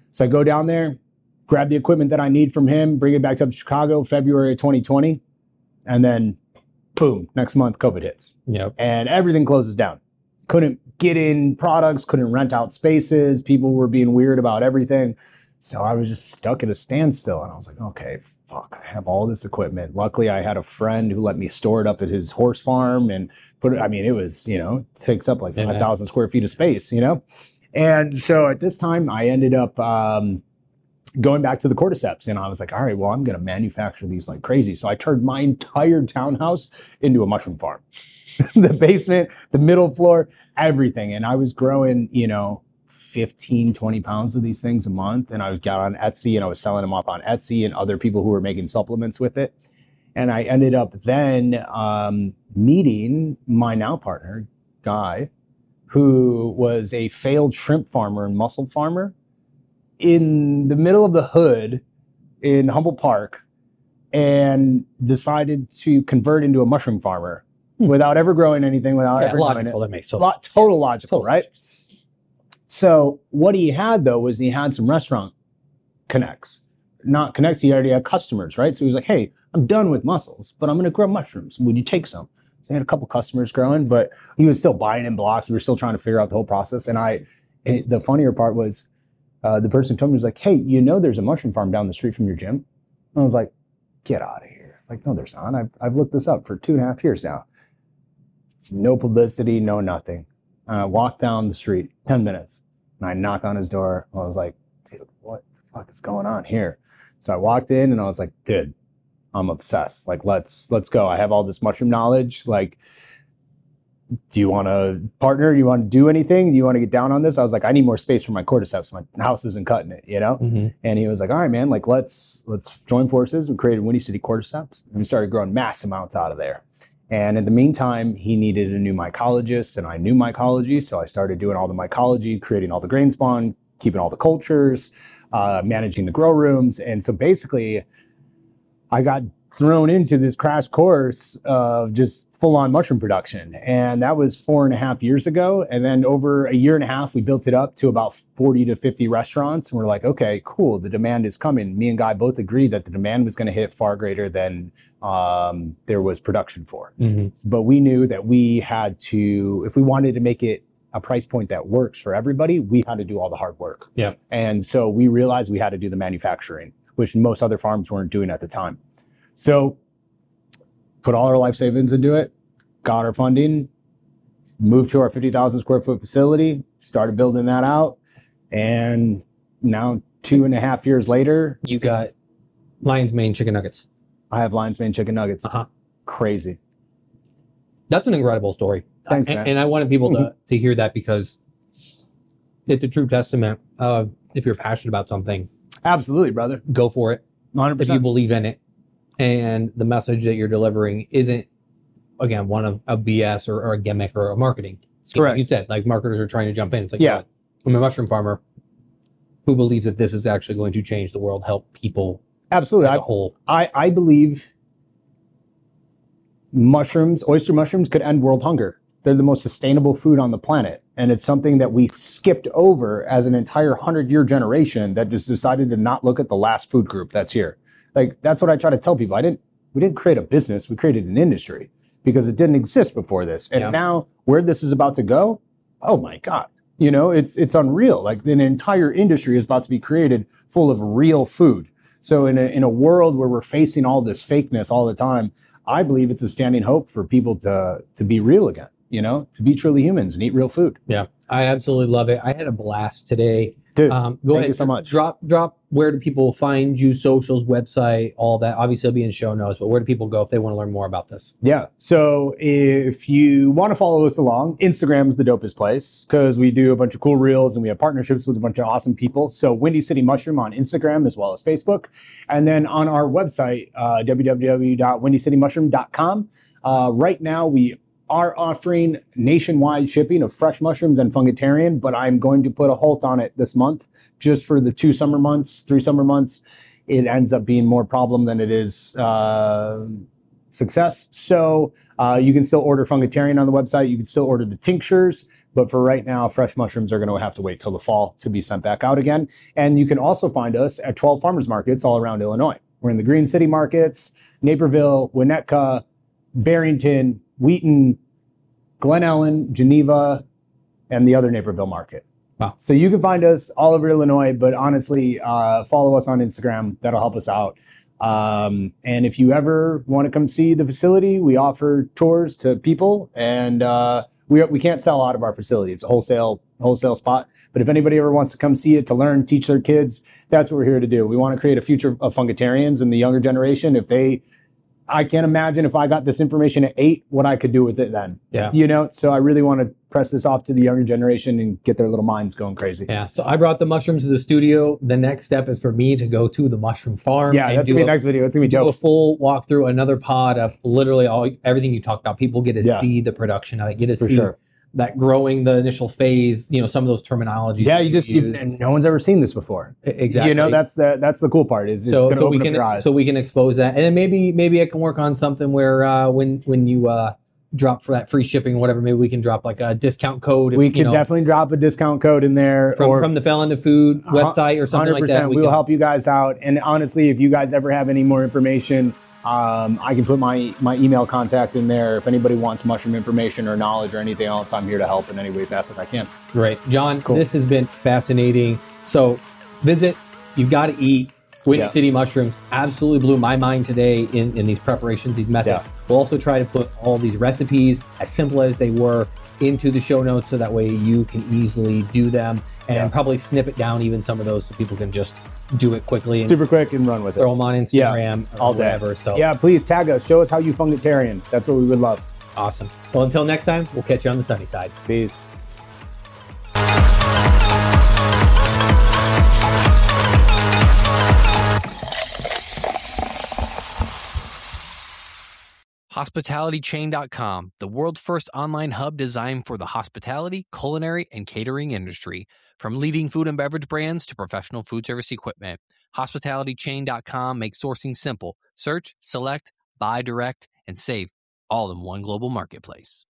[SPEAKER 3] So I go down there, grab the equipment that I need from him, bring it back up to Chicago, February of 2020. And then boom, next month, COVID hits.
[SPEAKER 2] Yep.
[SPEAKER 3] And everything closes down. Couldn't get in products, couldn't rent out spaces. People were being weird about everything. So I was just stuck at a standstill. And I was like, okay, fuck, I have all this equipment. Luckily, I had a friend who let me store it up at his horse farm and put it, I mean, it was, takes up like 5,000 square feet of space, And so at this time, I ended up going back to the cordyceps. And I was like, all right, well, I'm going to manufacture these like crazy. So I turned my entire townhouse into a mushroom farm. The basement, the middle floor, everything. And I was growing, 15, 20 pounds of these things a month. And I got on Etsy and I was selling them off on Etsy and other people who were making supplements with it. And I ended up then meeting my now partner, Guy, who was a failed shrimp farmer and mussel farmer in the middle of the hood in Humboldt Park, and decided to convert into a mushroom farmer without ever growing anything, without ever doing it.
[SPEAKER 2] That makes total
[SPEAKER 3] logical, right? So what he had though was he had some restaurant connects. Not connects, he already had customers, right? So he was like, hey, I'm done with mussels, but I'm gonna grow mushrooms. Would you take some? So he had a couple customers growing, but he was still buying in blocks. We were still trying to figure out the whole process. And the funnier part was the person told me, was like, hey, there's a mushroom farm down the street from your gym? And I was like, get out of here. Like, no, there's not. I've looked this up for 2.5 years now. No publicity, no nothing. I walk down the street, 10 minutes, and I knock on his door. I was like, dude, what the fuck is going on here? So I walked in and I was like, dude, I'm obsessed. Like, let's go. I have all this mushroom knowledge. Like, do you want to partner? Do you want to do anything? Do you want to get down on this? I was like, I need more space for my cordyceps. My house isn't cutting it,
[SPEAKER 2] Mm-hmm.
[SPEAKER 3] And he was like, all right, man, like let's join forces. We created Windy City Cordyceps and we started growing mass amounts out of there. And in the meantime, he needed a new mycologist and I knew mycology. So I started doing all the mycology, creating all the grain spawn, keeping all the cultures, managing the grow rooms. And so basically I got thrown into this crash course of just full-on mushroom production. And that was 4.5 years ago. And then over a year and a half, we built it up to about 40 to 50 restaurants. And we're like, okay, cool. The demand is coming. Me and Guy both agreed that the demand was going to hit far greater than there was production for.
[SPEAKER 2] Mm-hmm.
[SPEAKER 3] But we knew that we had to, if we wanted to make it a price point that works for everybody, we had to do all the hard work.
[SPEAKER 2] Yeah.
[SPEAKER 3] And so we realized we had to do the manufacturing, which most other farms weren't doing at the time. So put all our life savings into it, got our funding, moved to our 50,000 square foot facility, started building that out. And now 2.5 years later,
[SPEAKER 2] you got Lion's Mane chicken nuggets.
[SPEAKER 3] I have Lion's Mane chicken nuggets.
[SPEAKER 2] Uh-huh.
[SPEAKER 3] Crazy.
[SPEAKER 2] That's an incredible story.
[SPEAKER 3] Thanks, man.
[SPEAKER 2] And I wanted people to hear that because it's a true testament of if you're passionate about something.
[SPEAKER 3] Absolutely, brother.
[SPEAKER 2] Go for it.
[SPEAKER 3] 100%.
[SPEAKER 2] If you believe in it. And the message that you're delivering isn't, again, one of a BS or a gimmick or a marketing.
[SPEAKER 3] Correct.
[SPEAKER 2] You said, like, marketers are trying to jump in. It's like,
[SPEAKER 3] yeah,
[SPEAKER 2] I'm a mushroom farmer who believes that this is actually going to change the world, help people
[SPEAKER 3] absolutely
[SPEAKER 2] as a whole.
[SPEAKER 3] I believe mushrooms, oyster mushrooms, could end world hunger. They're the most sustainable food on the planet. And it's something that we skipped over as an entire 100-year generation that just decided to not look at the last food group that's here. Like, that's what I try to tell people. We didn't create a business, we created an industry because it didn't exist before this. And now where this is about to go, oh my God, it's unreal. Like, an entire industry is about to be created full of real food. So in a world where we're facing all this fakeness all the time, I believe it's a standing hope for people to be real again, to be truly humans and eat real food.
[SPEAKER 2] Yeah, I absolutely love it. I had a blast today.
[SPEAKER 3] Dude,
[SPEAKER 2] go
[SPEAKER 3] thank
[SPEAKER 2] ahead.
[SPEAKER 3] you so much.
[SPEAKER 2] Drop. Where do people find you? Socials, website, all that. Obviously, it'll be in show notes. But where do people go if they want to learn more about this?
[SPEAKER 3] Yeah. So if you want to follow us along, Instagram is the dopest place because we do a bunch of cool reels and we have partnerships with a bunch of awesome people. So Windy City Mushroom on Instagram as well as Facebook, and then on our website www.windycitymushroom.com. Right now we are offering nationwide shipping of fresh mushrooms and Fungitarian, but I'm going to put a halt on it this month just for the 3 summer months. It ends up being more problem than it is success. So you can still order Fungitarian on the website. You can still order the tinctures. But for right now, fresh mushrooms are going to have to wait till the fall to be sent back out again. And you can also find us at 12 farmers markets all around Illinois. We're in the Green City markets, Naperville, Winnetka, Barrington, Wheaton, Glen Ellen, Geneva, and the other Naperville market.
[SPEAKER 2] Wow.
[SPEAKER 3] So you can find us all over Illinois, but honestly, follow us on Instagram. That'll help us out. And if you ever want to come see the facility, we offer tours to people, and we can't sell out of our facility. It's a wholesale spot. But if anybody ever wants to come see it to learn, teach their kids, that's what we're here to do. We want to create a future of Fungitarians and the younger generation. I can't imagine if I got this information at 8, what I could do with it then.
[SPEAKER 2] Yeah.
[SPEAKER 3] You know, so I really want to press this off to the younger generation and get their little minds going crazy.
[SPEAKER 2] Yeah. So I brought the mushrooms to the studio. The next step is for me to go to the mushroom farm.
[SPEAKER 3] Yeah, that's gonna be next video. It's gonna be
[SPEAKER 2] do a
[SPEAKER 3] dope.
[SPEAKER 2] full walkthrough, another pod of literally everything you talked about. People get to see the production of it, get to see that growing, the initial phase, you know, some of those terminologies.
[SPEAKER 3] Yeah, and no one's ever seen this before.
[SPEAKER 2] Exactly.
[SPEAKER 3] You know, that's the cool part is it's going to open up your eyes.
[SPEAKER 2] So we can expose that, and then maybe I can work on something where when you drop for that free shipping or whatever, maybe we can drop like a discount code.
[SPEAKER 3] We can definitely drop a discount code in there
[SPEAKER 2] from the Fell Into Food website or something
[SPEAKER 3] 100%,
[SPEAKER 2] like that.
[SPEAKER 3] We'll help you guys out. And honestly, if you guys ever have any more information, I can put my email contact in there. If anybody wants mushroom information or knowledge or anything else, I'm here to help in any way fast as I can.
[SPEAKER 2] Great. John, This has been fascinating. So visit, you've got to eat. Windy City Mushrooms absolutely blew my mind today in these preparations, these methods. Yeah. We'll also try to put all these recipes, as simple as they were, into the show notes so that way you can easily do them and probably snip it down even some of those so people can just do it quickly. And
[SPEAKER 3] super quick and run with it.
[SPEAKER 2] Throw them on Instagram or whatever. So
[SPEAKER 3] yeah, please tag us. Show us how you Fungitarian. That's what we would love.
[SPEAKER 2] Awesome. Well, until next time, we'll catch you on the sunny side.
[SPEAKER 3] Peace.
[SPEAKER 1] HospitalityChain.com, the world's first online hub designed for the hospitality, culinary, and catering industry. From leading food and beverage brands to professional food service equipment, HospitalityChain.com makes sourcing simple. Search, select, buy direct, and save, all in one global marketplace.